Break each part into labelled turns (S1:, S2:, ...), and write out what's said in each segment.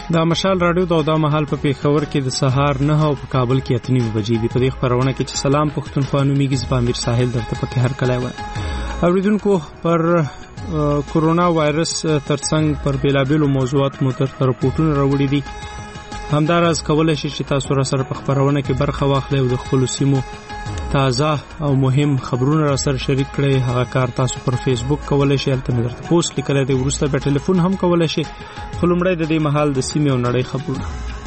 S1: دا مشال رادیو دا مهال په پیښور کې د سهار 9 او په کابل کې 8:30 بجې دی. په دې خبرونه کې چې سلام پښتونخوا نومیږي زبامیر ساحل درته پکې هر کله وای. اوریدونکو پر کورونا وایرس ترڅنګ پر بیلابېلو موضوعات مو تر رپورټونه راوړي دي. همداراز کولای شي چې تاسو را سره په خبرونه کې برخه واخلئ او د خپل سیمو تازه او مهم خبرونه را سره شریک کړئ. هغه کار تاسو پر فیسبوک کولای شئ، البته مې درته پوسټ لیکلی دی، وروسته په ټلیفون هم کولای شئ. خو لومړی د دې مهال د سیمې او نړۍ خبرونه.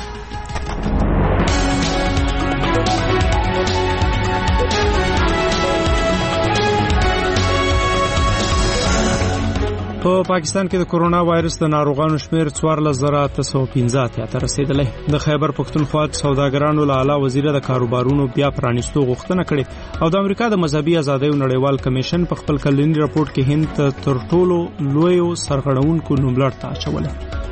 S1: په پاکستان کې د کورونا وایرس د ناروغانو شمیر 14,815 ته رسیدلی. د خیبر پښتونخوا سوداګرانو له اعلی وزیر د کاروبارونو بیا پرانیستو غوښتنه کړې او د امریکا د مذهبي ازادیو نړیوال کمیشن په خپل کلنی راپورټ کې هند تر ټولو لویو سرغړونکو نوملړ ته اچولی.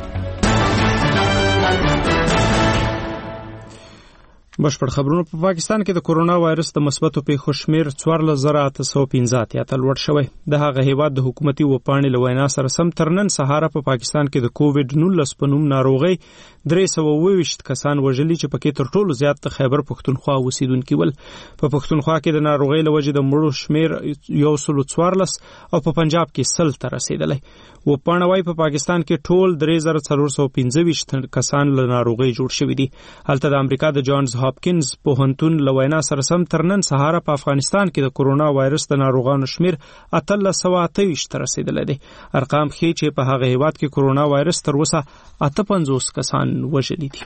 S1: بشپړ خبرونه. په پاکستان کې د کورونا وایرس د مثبتو پیښو شمیر 14,815 ته لوړ شوی. د هغه هیواد د حکومتي وپاڼې له وینا سره سم تر نن سهار په پاکستان کې د کووډ-19 په نوم ناروغي 322 کسان وژلي چې پکې تر ټولو زیات د خیبر پښتونخوا اوسیدونکي ول. په پښتونخوا کې د ناروغي له وجې د مړو شمیر 114 او په پنجاب کې 100 ته رسیدلی. وپاڼه وايي په پاکستان کې ټول 3415 کسان له ناروغي جوړ شوي دي. هلته د امریکا د جانز هاپکینز پوهنتون له وینا سره سم تر نن سهار په افغانستان کې د کورونا وایرس د ناروغانو شمیر 1328 ته رسیدلی دی. ارقام ښیي چې په هغه هیواد کې کورونا وایرس تر اوسه 58 کسان وژلي دي.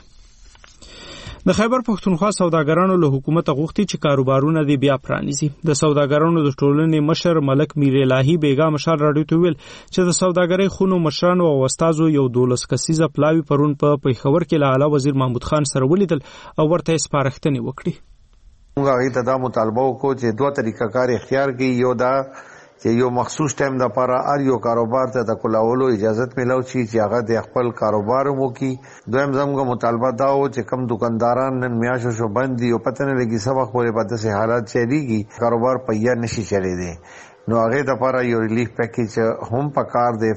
S1: د خیبر پښتونخوا سوداګرانو له حکومت غوښتي چې کاروبارونه دې بیا پرانیزي. د سوداګرانو د ټولنې مشر ملک میر الهی بیگا مشال راډیو ته ویل چې د سوداګرۍ خونو مشرانو او استادو یو 12 کسیزه پلاوی پرون په پیښور کې له اعلی وزیر محمود خان سره ولیدل او ورته سپارښتنې وکړي.
S2: موږ هغه ته دا مطالبه وکړو چې دوه طریقه کار اختیار کړي. یو دا چې یو مخصوص ټایم د لپاره هر یو کاروبار ته د کولاولو اجازه ملو شي چې هغه د خپل کاروبار مو کی. دویم زموږ مطالبه دا و چې کم دکانداران نن میاشو شو بندي او پته نه لګي سبق پورې په داسې حالات چلیږي کاروبار پیا نشي چلی دی. نو هغه د لپاره یو ریلیف پیکیج هم پکار دی.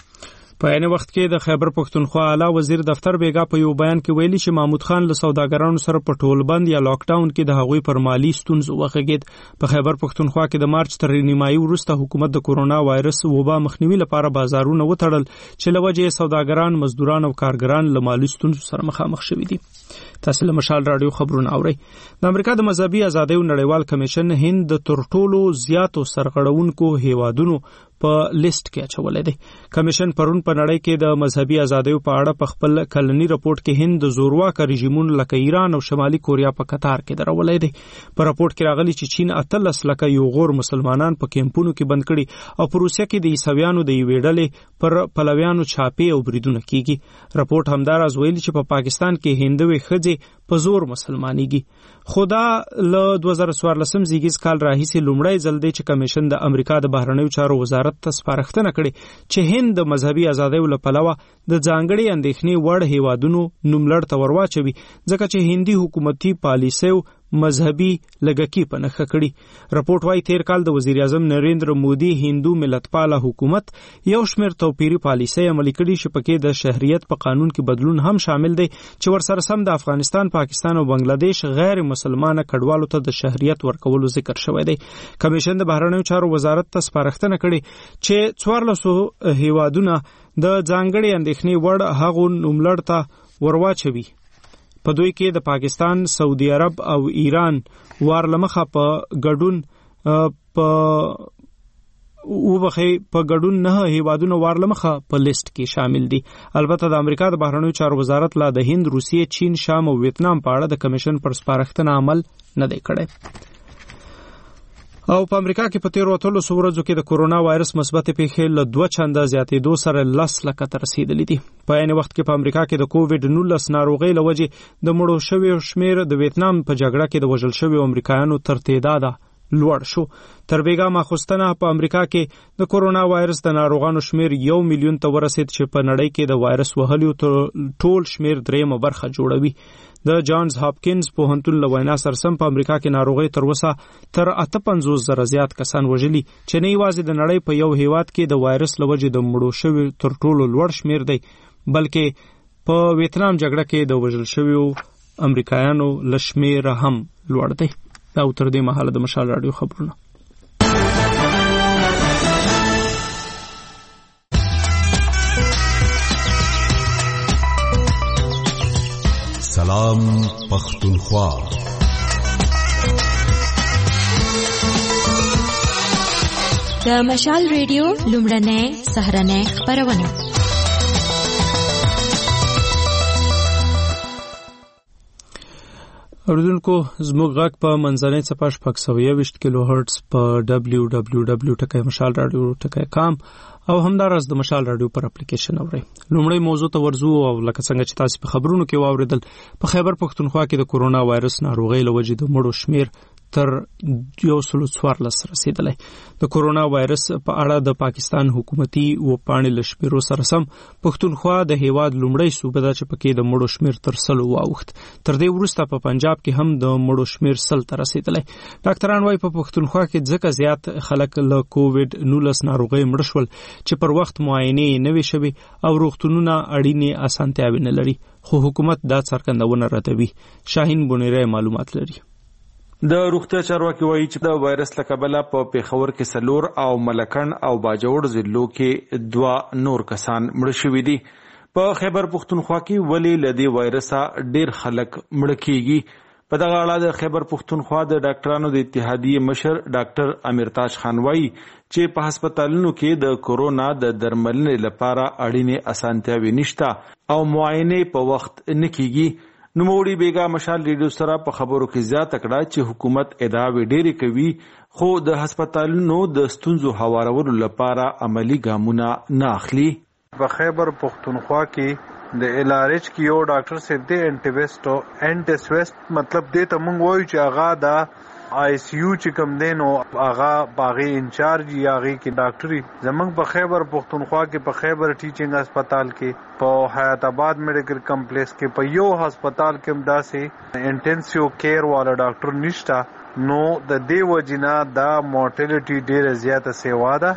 S1: په عین وخت کې د خیبر پښتونخوا اعلی وزیر دفتر بیگا په یو بیان کې ویلي چې محمود خان له سوداګرانو سره په ټول بند یا لاک ډاون کې د هغوی پر مالی ستونزو وغږېد. په خیبر پښتونخوا کې د مارچ تر نیمایي وروسته حکومت د کورونا وایرس وبا مخنیوي لپاره بازارونه وتړل چې له وجې سوداګران، مزدوران او کارګران له مالی ستونزو سره مخامخ شوي دي. تاسو له مشال رادیو خبرونه اورئ. د امریکا د مذهبي ازادیو نړیوال کمیشن هند د تر ټولو زیاتو سرغړونکو هیوادونو په لیست کې اچولې ده. کمیشن پرون په نړۍ کې د مذهبي ازادیو په اړه په خپل کلنی راپورټ کې هند د زورواکه رژیمونو لکه ایران او شمالي کوریا په قطار کې درولې ده. په راپورټ کې راغلي چې چین 13 لکه یو غور مسلمانان په کیمپونو کې بند کړي او په روسیه کې د عیسویانو د یوې ډلې پر پلویانو چاپې او بریدونه کیږي. راپورټ همداراز ویلي چې په پاکستان کې هندوې ښځې په زور مسلمانېږي. خدا له 2014 زیږیز کال راهیسې لومړی ځل دی چې کمیشن د امریکا د بهرنیو چارو وزارت ته سپارښتنه کړې چې هند د مذهبي ازادیو له پلوه د ځانګړي اندېښنې وړ هیوادونو نوملړ ته ورواچوي ځکه چې هندي حکومتي پالیسیو مذهبي لګکی په نخښه کړي. راپورټ وايي تیر کال د وزیر اعظم نریندر مودي هندو ملتپاله حکومت یو شمېر توپیري پالیسۍ عملي کړي چې پکې د شهریت په قانون کې بدلون هم شامل دی چې ورسره سم د افغانستان، پاکستان او بنگلاديش غیر مسلمانه کډوالو ته د شهریت ورکولو ذکر شوی دی. کمیشن د بهرنیو چارو وزارت ته سپارښتنه کړې چې 1400 هیوادونه د ځانګړي اندېښنې وړ هغو نوملړ ته ورواچوي. په دوی کې د پاکستان، سعودي عرب او ایران وارلمخه په ګډون نه هیوادونو وارلمخه په لیست کې شامل دي. البته د امریکا د بهرنیو چارو وزارت لا د هند، روسیې، چین، شام او ویتنام په اړه د کمیشن پر سپارښتنه عمل نه دی کړی. او په امریکا کې په تیرو 13 ورځو کې د کورونا وایرس مثبت پیښې له 2 چنده زیاتېدو سره 10 لکه ته رسیدلې دي. په عین وخت کې په امریکا کې د کووډ-19 ناروغۍ له وجې د مړو شویو شمیر د ویتنام په جګړه کې د وژل شویو امریکایانو تر تعداده لوړ شو. تر بیګا ماخوستنه په امریکا کې د کورونا وایرس د ناروغانو شمیر 1 میلیون ته ورسید چې په نړۍ کې د وایرس وهلیو ټول شمیر 3 برخه جوړوي. د جانز هاپکینز پوهنتون له وینا سره سم په امریکا کې ناروغي تر اوسه تر 58,000 زیات کسان وژلي چې نه یوازې د نړۍ په یو هیواد کې د وایرس له وجې د مړو شویو تر ټولو لوړ شمیر دی بلکې په ویتنام جګړه کې د وژل شویو امریکایانو لشمیر هم لوړ دی. دا تر دې مهاله د مشال رادیو خبرونه.
S3: سلام پختونخوا.
S4: د مشال ریډیو لومړنۍ سهرنۍ خبرونه.
S1: اوریدونکو زموږ غږ په منځنۍ څپه 620 کیلو هرتز په www.mashalradio.com او همدارس د مشال رادیو پر اپلیکیشن اورئ. لومړی موضوع ته ورځو او لکه څنګه چې تاسو په خبرونو کې واوریدل، په خیبر پښتونخوا کې د کورونا وایرس ناروغۍ له وجې د مړو شمیر تر 114 رسیدلی. د کورونا وایرس په اړه د پاکستان حکومتي وپاڼې له شمیرو سره سم پښتونخوا د هیواد لومړی صوبه ده چې پکې د مړو شمیر تر 100 واوښت. تر دې وروسته په پنجاب کې هم د مړو شمیر 100 ته رسیدلی. ډاکټران وايي په پښتونخوا کې ځکه زیات خلک له کووډ-19 ناروغۍ مړ شول چې پر وخت معاینې نه وي شوي او روغتونونه اړینې اسانتیاوې نه لري، خو حکومت دا څرګندونه ردوي. شاهین بونیری معلومات لري.
S5: د روغتیا چارواکي وایي چې د وایرس له کبله په پیښور کې 4 او ملکن او باجوړ ضلعو کې 2 نور کسان مړ شوي دي. په خیبر پښتونخوا کې ولې له دې وایرسه ډېر خلک مړ کیږي؟ په دغه اړه د خیبر پښتونخوا د ډاکټرانو د اتحادیې مشر ډاکټر امیرتاج خان وایي چې په هسپتالونو کې د کورونا د درملنې لپاره اړینې اسانتیاوې نشته او معاینې په وخت نه کیږي. نوموړي بیګا مشال ریډیو سره په خبرو کې زیاته کړه چې حکومت ادعاوې ډېرې کوي خو د هسپتالونو د ستونزو هوارولو لپاره عملی ګامونه نه اخلي.
S6: په خیبر پښتونخوا کې د LRH کې یو ډاکټر صاحب دی انټیس ویسٹ مطلب دې ته مونږ وایو چې هغه د ICU چې کوم دین او هغه باغی انچارج یا هغه کې ډاکټري زمنګ په خیبر پښتونخوا کې په خیبر ټیچینګ هسپتال کې په حیات آباد میډیکل کمپلیکس کې په یو هسپتال کې داسې انټینسیو کیر والا ډاکټر نشته، نو د دې وجینا دا مورټیلیټي ډیره زیاته سیوا ده.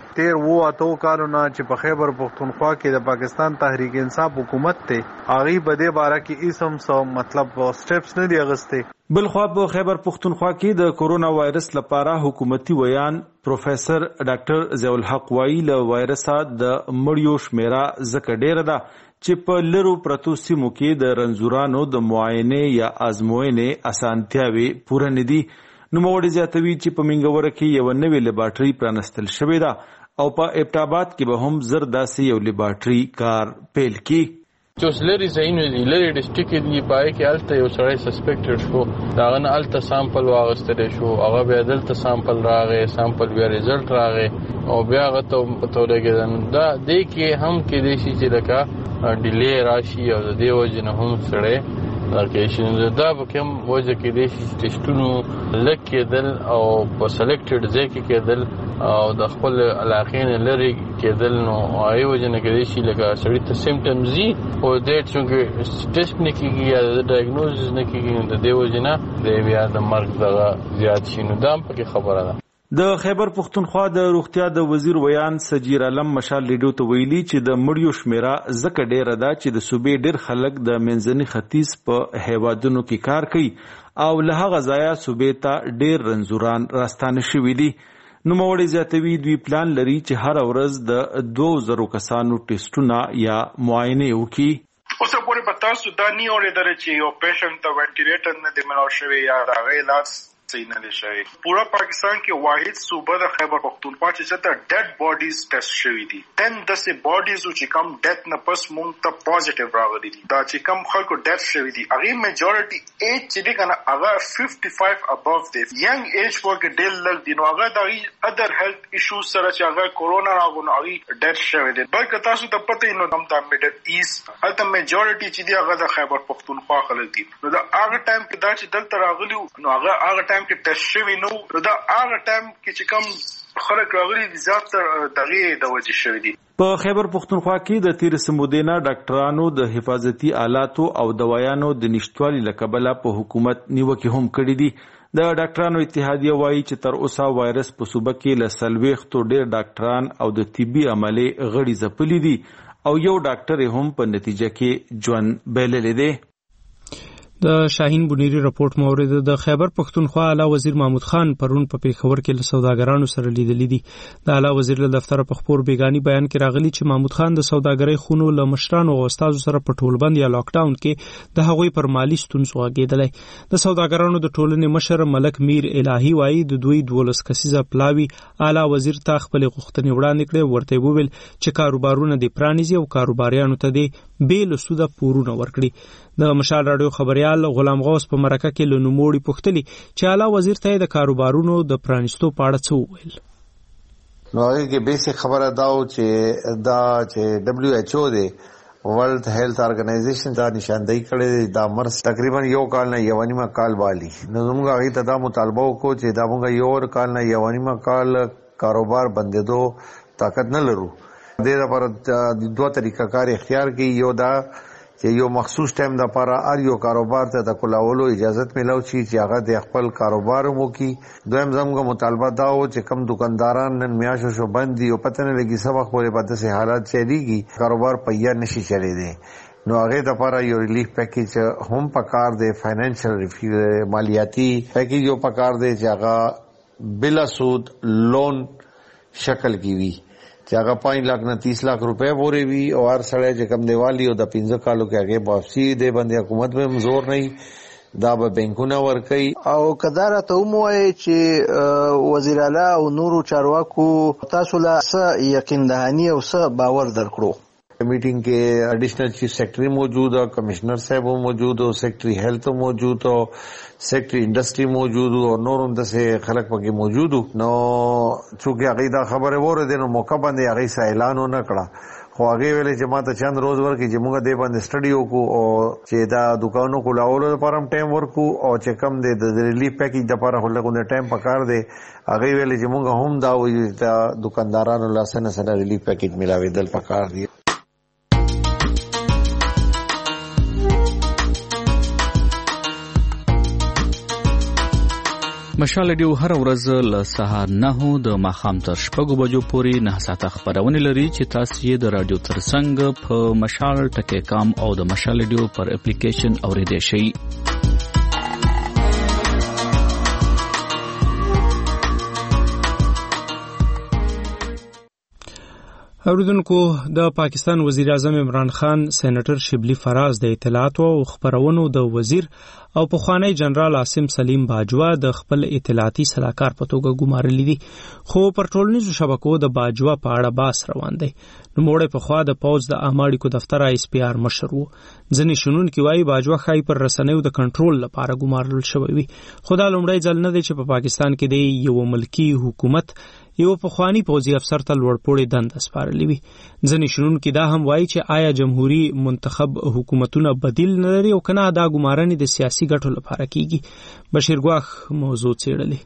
S6: 13 کالونه چې په خیبر پښتونخوا کې د پاکستان تحریک انصاف حکومت ته هغه په دې باره کې اسم سو مطلب سټیپس نه دی اغسته.
S5: بلخوا په خیبر پښتونخوا کې د کورونا وایرس لپاره حکومتي ویان پروفیسر ډاکټر ضیاء الحق وایي له وایرسه د مړیو شمیره ځکه ډیره ده چې په لرو پرتو سیمو کې د رنځورانو د معاینې یا ازموینې اسانتیاوې پوره نه دي. نوموړي زیاتوي چې په منګوره کې یو نوې لیبارټري پرانستل شوې ده او په ابټاباد کې به هم زر داسې یو لیبارټري کار پیل کړي.
S7: چې اوس لري ځایونه دي، لري ډسټرکټ دی پای کې الته یو سړی سسپیکټډ شو، داغه نه الته سامپل واغستل شو، هغه بیا دلته سامپل راغی، سامپل بیا ریزلټ راغی او بیا هغه ته پته ولګېدل. دا دې کې هم کې دی چې لکه ډیلی راشي او د دې وجه نه هم سړی لکه دا به کوم وجه کې دی چې ټیسټونو لږ کېدل او په سلیکټډ ځای کې کېدل او د خپل علاقې نه لرې کېدل، نو هغې وجه نه کېدی شي لکه سړي ته سیمټمز وي خو دې چونکې ټیسټ نه کېږي یا د ډایګنوزز نه کېږي، نو د دې وجې نه د بیا د مرګ دغه زیات شي. نو دا هم پکې خبره ده.
S5: د خیبر پښتونخوا د روغتیا د وزیر ویان سجیر علم مشال ریډیو ته ویلي چې د مړیو شمیره ځکه ډیره ده چې د صوبې ډیر خلک د منځني ختیځ په هیوادونو کې کار کوي او له هغه ځایه صوبې ته ډیر رنځوران راستانه شوي دي. نوموړي زیاتوي دوی پلان لري چې هر ورځ د 2000 کسانو ټیسټونه یا معاینې وکړي.
S8: اوس پورې په تاسو دا نه اورېدل چې یو پیشنټ ته وینټیلیټر نه دی ملاو شوی یا هغه علاج صحیح نه شوی. پورا پاکستان کې واحد صوبه د خیبر پښتونخوا چې ته ډیډ باډیز ټیسټ شوی دي. 10 دسه باډیز چې کم ډیث نه پس مونږ ته پوزټیو راغلي دي. دا چې کم خلکو ډیث شوی دي هغه میجورټي ایج چې دی کنه هغه 55 اباف دی. ینګ ایج ورکه ډیل لږ دي، نو هغه د ادر هیلث ایشوز سره چې هغه کورونا راغونو هغه ډیث شوی دي. بلکې تاسو ته پته نو د میډل ایست هلته میجورټي چې دی هغه د خیبر پښتونخوا خلک دي. نو دا هغه ټایم کې دا چې دلته راغلی نو هغه ټایم کې ټیسټ شوی نو دا هغه ټایم کې چې کم خلک راغلي دي زیات دغه د وجې شوی دي.
S5: په خیبر پښتونخوا کې د تیر سمودینا ډاکټرانو د حفاظتي آلاتو او دوايانو د نشټوالي لکبله په حکومت نیوکه هم کړې دي. د ډاکټرانو اتحادیه وایي چې تر اوسه وایرس په صوبه کې له 40 ډېر ډاکټران او د طبي عملي غړي ځپلي دي او یو ډاکټر هم په نتیجه کې ژوند بایللی دی.
S1: د شاهین بنيري رپورت مورد د خیبر پښتونخوا اعلی وزیر محمود خان پرون په پیښور کې له سوداګرانو سره لیدلې دي. د اعلی وزیر له دفتر په خبر بیگانی بیان کې راغلي چې محمود خان د سوداګرۍ خونو له مشرانو او استادو سره په ټولبند یا لاک ډاون کې د هغوی پر مالی ستونزو غږېدلی. د سوداګرانو د ټولنې مشر ملک میر الهی وایي د دوی 12 کسیزه پلاوی اعلی وزیر ته خپل غوښتنې وړاندې کړې. ورته وویل چې کاروبارونه د پرانیزي او کاروباریانو ته د بیل سوده پورونه ورکړي. د مشال رادیو خبريال غلام غوث په مرکه کې له نوموړي پوښتلي چې اعلی وزیر ته د کاروبارونو د پرانیستو په اړه څه وویل.
S2: نو هغه کې بیسیک خبره داو چې WHO دی ورلد هیلث ارګنایزیشن دا نشاندهی کړي دا مرض تقریبا یو کال نه یو نیمه کال والی. نو موږ هغه ته دا مطالبه وکړو چې دا موږ یو کال نه یو نیمه کال کاروبار بندېدو طاقت نه لرو. د دې لپاره دوه طریقه کار اختیار کړي. یو دا چې یو مخصوص ټایم د لپاره هر یو کاروبار ته د کولاولو اجازه ملو چې هغه د خپل کاروبار مو کی. دویم زموږ مطالبه دا و چې کم دکانداران نن میاشو شو بند دي او پته نه لګي سبق پورې په داسې حالات چلیږي کاروبار پیا نشي چلی دی. نو هغه د لپاره یو ریلیف پیکیج هم پکار دی. فاینانشل مالیاتی پیکیج یو پکار دی چې هغه بلا سود لون شکل کی وی چې هغه 5 लाख نه 30 लाख रुपए پورې وي او هر سړی چې کم دیوالی او د 15 کالو کې هغه واپسی دی باندې حکومت به زور نه دا به بانکونه ورکي.
S3: او کدار ته موای چې وزیر اعلی او نورو چارواکو تاسو لا څه یقین دهانی او څه باور درکړو.
S2: میټینګ کې اډیشنل چیف سیکرټری موجود او کمشنر صاحب موجود او سیکرټری هیلث موجود او سیکرټری انډستری موجود او نور هم د خلک پکې موجود. نو چې هغه دا خبره وره دي نو موقع باندې هغه څه اعلان نه کړه. خو هغه ویلې چې ما ته چند روز ورکې چې موږ دې باندې سټډي وکړو او چې دا دکانونو کولاولو لپاره هم ټایم ورکو او چې کم دې د ریلیف پیکیج لپاره هلته ټایم پکار دی. هغه ویلې چې موږ هم دا وایو چې دکاندارانو لاسنه سره ریلیف پیکیج ملاوېدل پکار دی.
S9: مشال رادیو هر ورځ له سهار 9 د ماښام تر 6 بجو پورې 9 ساعته خبرونه لري چې تاسو یې د رادیو ترڅنګ په مشال ټکی کام او د مشال رادیو پر اپلیکیشن اوریدئ شئ.
S1: اوریدونکو د پاکستان وزیر اعظم عمران خان سېنیټر شبلی فراز د اطلاعات او خبرونو د وزیر او پخوانی جنرال عاصم سلیم باجوا د خپل اطلاعاتي سلاکار په توګه ګمارلي دي. خو پر ټولنیزو شبکو د باجوا په اړه باس روان دی. نو موړې په خوا د پوز د اماړیکو دفتر ISPR مشر وو. ځنې شنونکي وایي باجوا خای پر رسنیو د کنټرول لپاره ګمارل شوی وي. خو دا لومړی ځل نه دی چې په پاکستان کې د یو ملکی حکومت یو پخوانی پوځي افسر ته لوړپوړې دنده سپارلې وي. ځنې شنونکي دا هم وایي چې آیا جمهوریت منتخب حکومتونه بدیل نه لري او کنه دا ګمارنې د سیاسي ګټو لپاره کیږي. بشیر ګواخ موضوع څېړلې.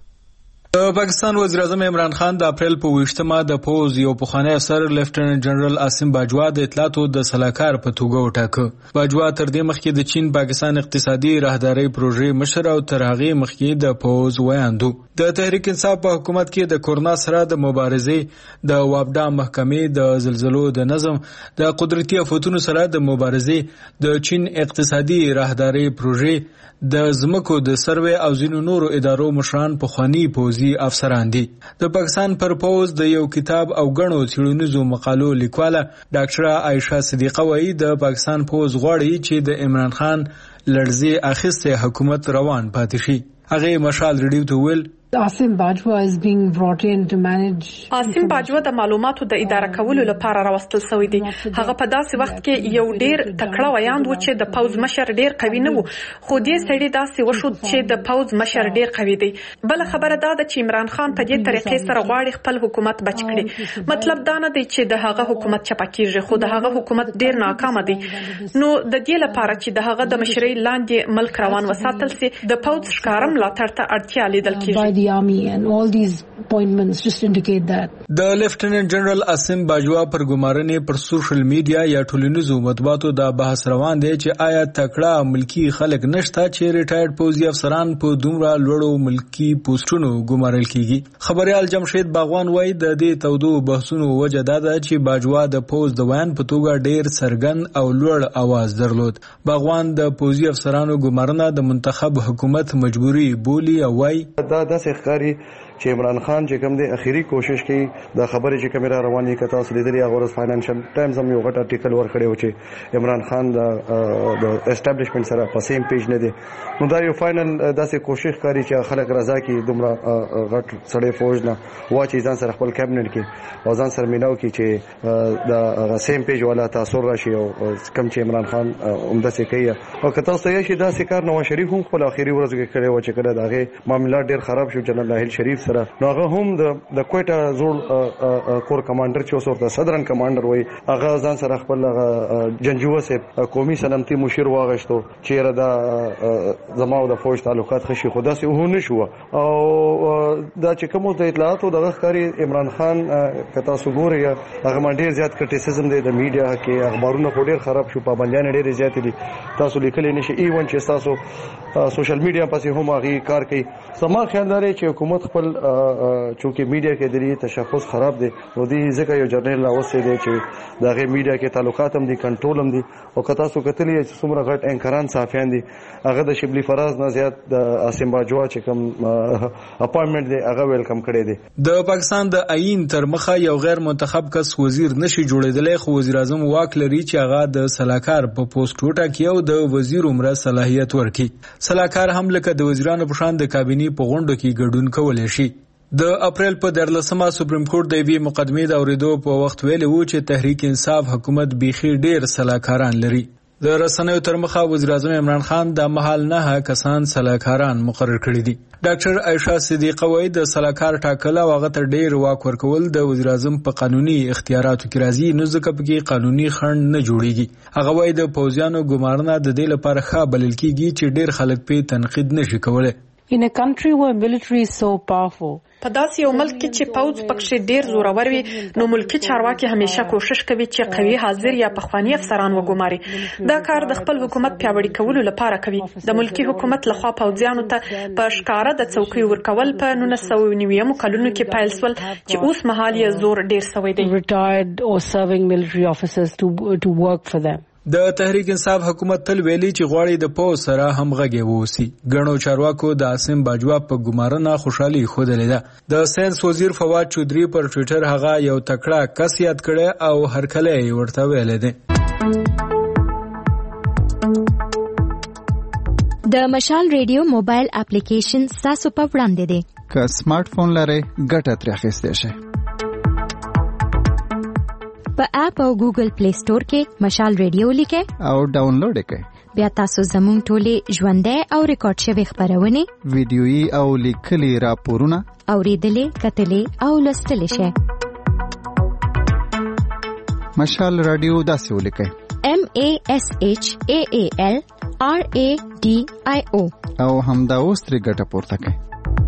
S10: پاکستان وزیر اعظم عمران خان د اپریل په 28مه د پوز یو پخوانی افسر لیفټیننټ جنرال عاصم باجوا د اطلاعاتو د سلاکار په توګه وټاکه. باجوا تر دې مخکې د چین پاکستان اقتصادي راهداري پروژې مشر او تر هغې مخکې د پوز ویاندو. د تحریک انصاف په حکومت کې د کورونا سره د مبارزې د وابډا محکمې د زلزلو د نظم د قدرتي آفتونو سره د مبارزې د چین اقتصادي راهداري پروژې د زمکو د سروې او ځینو نورو ادارو مشران پخوانی پوځي افسران دي. د پاکستان پر پوز د یو کتاب او غنو څېړنیزو مقالو لیکواله ډاکټره عائشه صدیقه وایي د پاکستان پوز غواړي چې د عمران خان لړزې اخیسته حکومت روان پاتې شي. هغه مشال رادیو ته ویل
S11: عاصم باجوا is being brought in to manage.
S12: عاصم باجوا د معلوماتو د اداره کولو لپاره راوستل شوی دی. هغه په داسې وخت کې یو ډیر تکړه ویاند و چې د پوز مشر ډیر قوي نه وو. خو دې سړي داسې وشو چې د پوز مشر ډیر قوي دی. بل خبره دا ده چې عمران خان په دې طریقې سره غواړي خپل حکومت بچ کړي. مطلب دا نه دی چې د هغه حکومت چپکیږي، خو د هغه حکومت ډیر ناکام دی. نو د دې لپاره چې د هغه د مشرۍ لاندې ملک روان وساتل سي د پوز ښکارم لا ترته اړتیا لیدل کیږي.
S11: the army, and all these appointments just indicate that.
S10: د لیفټیننټ جنرال اسیم باجوا پر ګمارنې پر سوشل میډیا یا ټولنیزو مطبوعاتو دا بحث روان دی چې آیا تکړه ملکی خلک نشته چې ریټایرډ پوځي افسران په دومره لوړو ملکی پوسټونو ګمارل کیږي. خبريال جمشید باغوان وایي د دې تودو بحثونو وجه دا ده چې باجوا د پوز د ویان په توګه ډیر سرګند او لوړ आवाज درلود. باغوان د پوځي افسرانو ګمارنه د منتخب حکومت مجبوری بولی او وایي
S13: دا د ښکاری چې عمران خان چې کوم دی اخیری کوشش کوي د خبرې چې کیمرا رواني کته اوس لیدلې هغه فاینانشل ټایمز هم یو غټ آرټیکل ورکړی و چې عمران خان د اسټابلیشمنت سره په سیم پیج نه دی. نو دا یو فائنل داسې کوشش کوي چې خلک رضا کی دومره غټ سړی فوج نه واچي ځان سره خپل کابینټ کې او ځان سره میناو کی چې د سیم پیج والا تاثیر راشي او کم چې عمران خان عمده څه کوي او کته اوس یې دا ذکر نواز شریف هم خپل اخیری ورځ کې کړی و چې کله داغه معاملات ډیر خراب شو. جنرال ناهل شریف سره نو هغه هم د کوټا زوړ کور کمانډر چې اوس ورته صدرن کمانډر وای هغه ځان سره خپل جنجوه سه قومي سلامتي مشیر واغشتو چې دا زماو د فوج تعلقات خشي خدا سه هونه شو او دا چې کوم د اطلاعاتو د غخاري عمران خان کتا سګوري هغه ډیر زیات کرټیسیزم دی د میډیا کې اخبارونه ډیر خراب شو پابندیان ډیر زیات دي تاسو لیکلې نشي ایون چې تاسو سوشل میډیا پسې هم هغه کار کوي. سما خیال لري چې حکومت خپل چونکه میډیا کې د تشخص خراب دي نو دی ځکه یو جرنل اوسه دی چې دغه میډیا کې تعلقات هم دي کنټرول هم دي او کتا سو کتلی چې څومره غټ انکران صحافیان دي هغه د شبلی فراز نه زیات د اسیم باجوا چې کوم اپاینټمنټ دی هغه ویلکم کړی دی.
S10: د پاکستان د آئین تر مخه یو غیر منتخب کس وزیر نشي جوړیدلی خو وزیر اعظم واک لري چې هغه د سلاکار په پوسټ وټاکي او د وزیر عمره صلاحیت ورکړي. سلاکار هم لکه د وزیرانو په شان د کابینې په غونډو کې ګډون کولای شي. د اپریل په 14مه سپریم کورټ د وی مقدمې د اوریدو په وخت ویلي وو چې تحریک انصاف حکومت بیخي ډیر سلاکاران لري. د رسنیو تر مخه وزیر اعظم عمران خان د محل نه کسان سلاکاران مقرر کړي دي. ډاکټر عائشہ صدیقه وایي د سلاکار ټاکل او هغه ته ډیر واک ورکول د وزیر اعظم په قانوني اختیاراتو کې راځي نو ځکه په قانوني خنډ نه جوړیږي. هغه وایي د پوځیانو ګمارنه د دې لپاره ښه بلل کیږي چې ډیر خلک په تنقید نشي کولای.
S11: In a country where military is so powerful,
S12: په داسې یو ملک کې چې پوځ پکې ډیر زورور وي نو ملکی چارواکي همیشه کوشش کوي چې قوي حاضر یا پخوانی افسران وګماري. دا کار د خپل حکومت پیاوړي کولو لپاره کوي. د ملکی حکومت لخوا پوځیانو ته په ښکارا د څوکۍ ورکول په 1990 کلونو کې پیل شول چې اوس مهال یې زور ډیر شوی دی.
S11: Retired or serving military officers to work for them.
S10: د تحریک انصاف حکومت تل ویلي چې غواړي د پوز سره همغږي ووسی. ګڼو چارواکو د اسیم باجوا په ګمارنه خوشحالي خوده لیده. د ساينس وزیر فواد چودري پر ټوئیټر هغه یو تکړه کس یاد کړي او هرکله یې ورته ویل دي.
S4: د مشال ریډیو موبایل اپلیکیشن تاسو په وړاندې دی.
S14: که سمارټ فون لرئ ګټه ترې اخیستی شئ.
S4: په اپ او ګوګل پلی سٹور کې مشال ریډیو لیکئ
S14: او ډاونلوډ کړئ.
S4: بیا تاسو زموږ ټولې ژوندۍ او ریکارډ شوی خبرونه
S14: ویډیويي او لیکلي راپورونه
S4: اوریدلې کتلې او لوستلې شئ.
S14: مشال رادیو داسې ولیکئ
S4: MASHAAL RADIO
S14: او همدا اوس ترې ګټه پورته کړئ.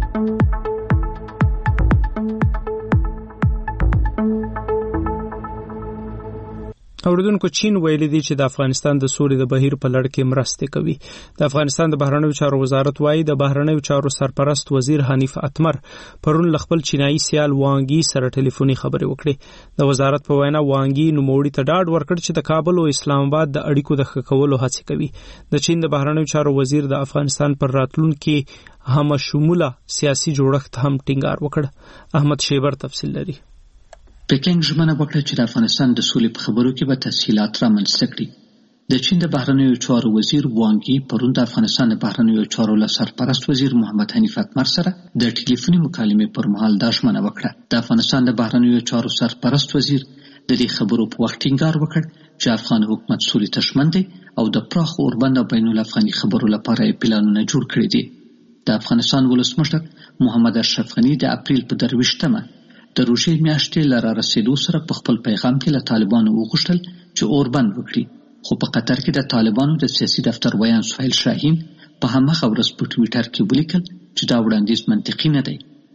S1: اوریدونکو چین ویلي دی چې د افغانستان د سولې د بهیر په لړ کې مرسته کوي. د افغانستان د بهرنیو چارو وزارت وایي د بهرنیو چارو سرپرست وزیر حنیف اتمر پرون خپل چینایي سیال وانګي سره ټلیفوني خبرې وکړې. د وزارت په وینا وانګي نوموړي ته ډاډ ورکړ چې د کابل او اسلام آباد د اړیکو د ښه کولو هڅه کوي. د چین د بهرنیو چارو وزیر د افغانستان پر راتلونکي هم شموله سیاسي جوړښت هم ټینګار وکړ. احمد شیبر تفصیل لري.
S15: پکینګ ژمنه وکړه چې د افغانستان د سولې په خبرو کې به تسهیلات رامنځته کړي. د چین د بهرنیو چارو وزیر وانګي پرون د افغانستان د بهرنیو چارو له سرپرست وزیر محمد حنیف اتمر سره د ټلیفوني مکالمې پر مهال دا ژمنه وکړه. د افغانستان د بهرنیو چارو سرپرست وزیر د دې خبرو په وخت ټینګار وکړ چې افغان حکومت سولې ته ژمن دی او د پراخ اوربند او بین الافغاني خبرو لپاره یې پلانونه جوړ کړي دي. د افغانستان ولسمشر محمد اشرف غني د اپریل په 23مه د روژې میاشتې له رارسېدو سره په خپل پیغام کې له طالبانو وغوښتل چې اوربند وکړي. خو په قطر کې د طالبانو د سیاسي دفتر ویان سهیل شاهین په هماغه ورځ په ټویټر کې ولیکل چې دا وړاندیز منطقي نه دی.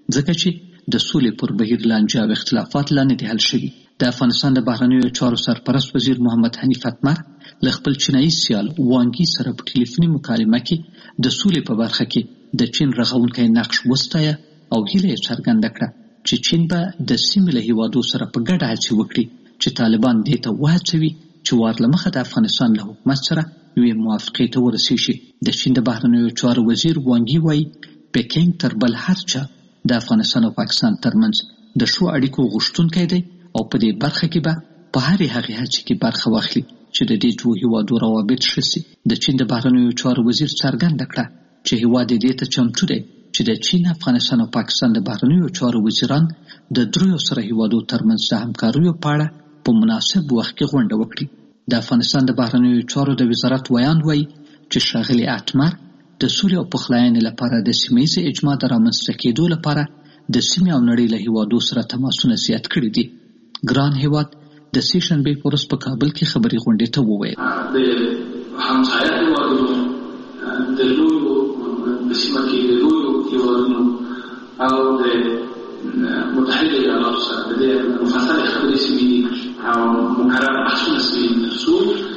S15: ځکه چې د سولې پر بهیر لانجه او اختلافات لا نه دي حل شوي. د افغانستان د بهرنیو چارو سرپرست وزیر محمد حنیف اتمر له خپل چینایي سیال وانګي سره په ټلیفوني مکالمه کې د سولې په برخه کې د چین رغونکی نقش وستایه او هیله یې څرګنده کړه چې چین به د سیمې له هیوادو سره په ګډه هڅې وکړي چې طالبان دې ته وهڅوي چې وار له مخه د افغانستان له حکومت سره یوې موافقې ته ورسیږي. د چین د بهرنیو چارو وزیر وانګي وایي پکینګ تر بل هر چا د افغانستان او پاکستان ترمنځ د ښو اړیکو غوښتونکی دی او په دې برخه کې به په هرې هغې هڅې کې برخه واخلي چې د دې دوو هیوادو روابط ښه سي. د چین د بهرنیو چارو وزیر څرګنده کړه چې هیواد یې دې ته چمتو دی چې د چین، افغانستان او پاکستان د بهرنیو چارو وزیران د دریو سره هیوادو ترمنځ د همکاریو په اړه په مناسب وخت کې غونډه وکړي. د افغانستان د بهرنیو چارو د وزارت ویاند وایي چې ښاغلي اتمر د سولې او پخلاینې لپاره د سیمه ییزې اجماع د رامنځته کېدو لپاره د سیمې او نړۍ له هیوادو سره تماسونه زیات کړي دي. ګران هیواد د سې شنبې په ورځ په کابل کې خبري غونډې ته وویل
S16: د همسایه هیوادونو د لویو په سیمه کې د لویو هیوادونو او د متحده ایالاتو سره د دې مفصلې خبرې شوي او مقرر بحثونه شوي تر څو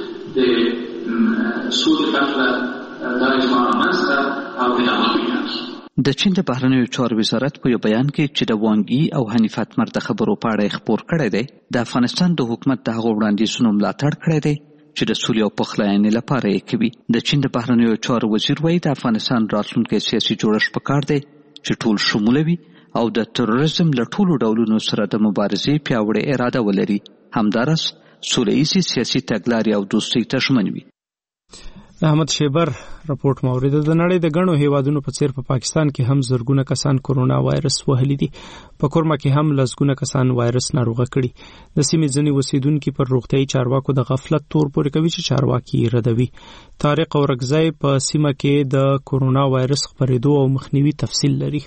S16: د سولې لپاره دا اجماع رامنځته او ادامه پیدا.
S15: د چین د بهرنیو چارو وزارت په یو بیان کې چې د وانګي او حنیف اتمر د خبرو په اړه خبر کړی دی، د افغانستان د حکومت د هغو وړاندیزونو ملاتړ کړی دی چې د سولې او پخلاینې لپاره یې کوي. د چین د بهرنیو چارو وزیر وایي د افغانستان راتلونکی سیاسي جوړښت پکار دی چې ټول شموله وي او د تروریزم له ټولو ډولونو سره د مبارزې پیاوړې اراده ولري، همداراز سوله ییزې سیاسي تګلارې او دوستۍ ته ژمن وي.
S1: احمد شیبر راپورټ مورید. د نړۍ د غنو هیوادونو په څیر په پاکستان کې هم زرګونه کسان کورونا وایرس وهلي دي. په کورما کې هم لسګونه کسان وایرس ناروغه کړي. د سیمې ځینې اوسیدونکو پر روغتیايي چارواکو د غفلت تور پورې کوي چې چارواکي ردوي. طارق اورګزی په سیمه کې د کورونا وایرس خپرېدو او مخنیوي تفصیل لري.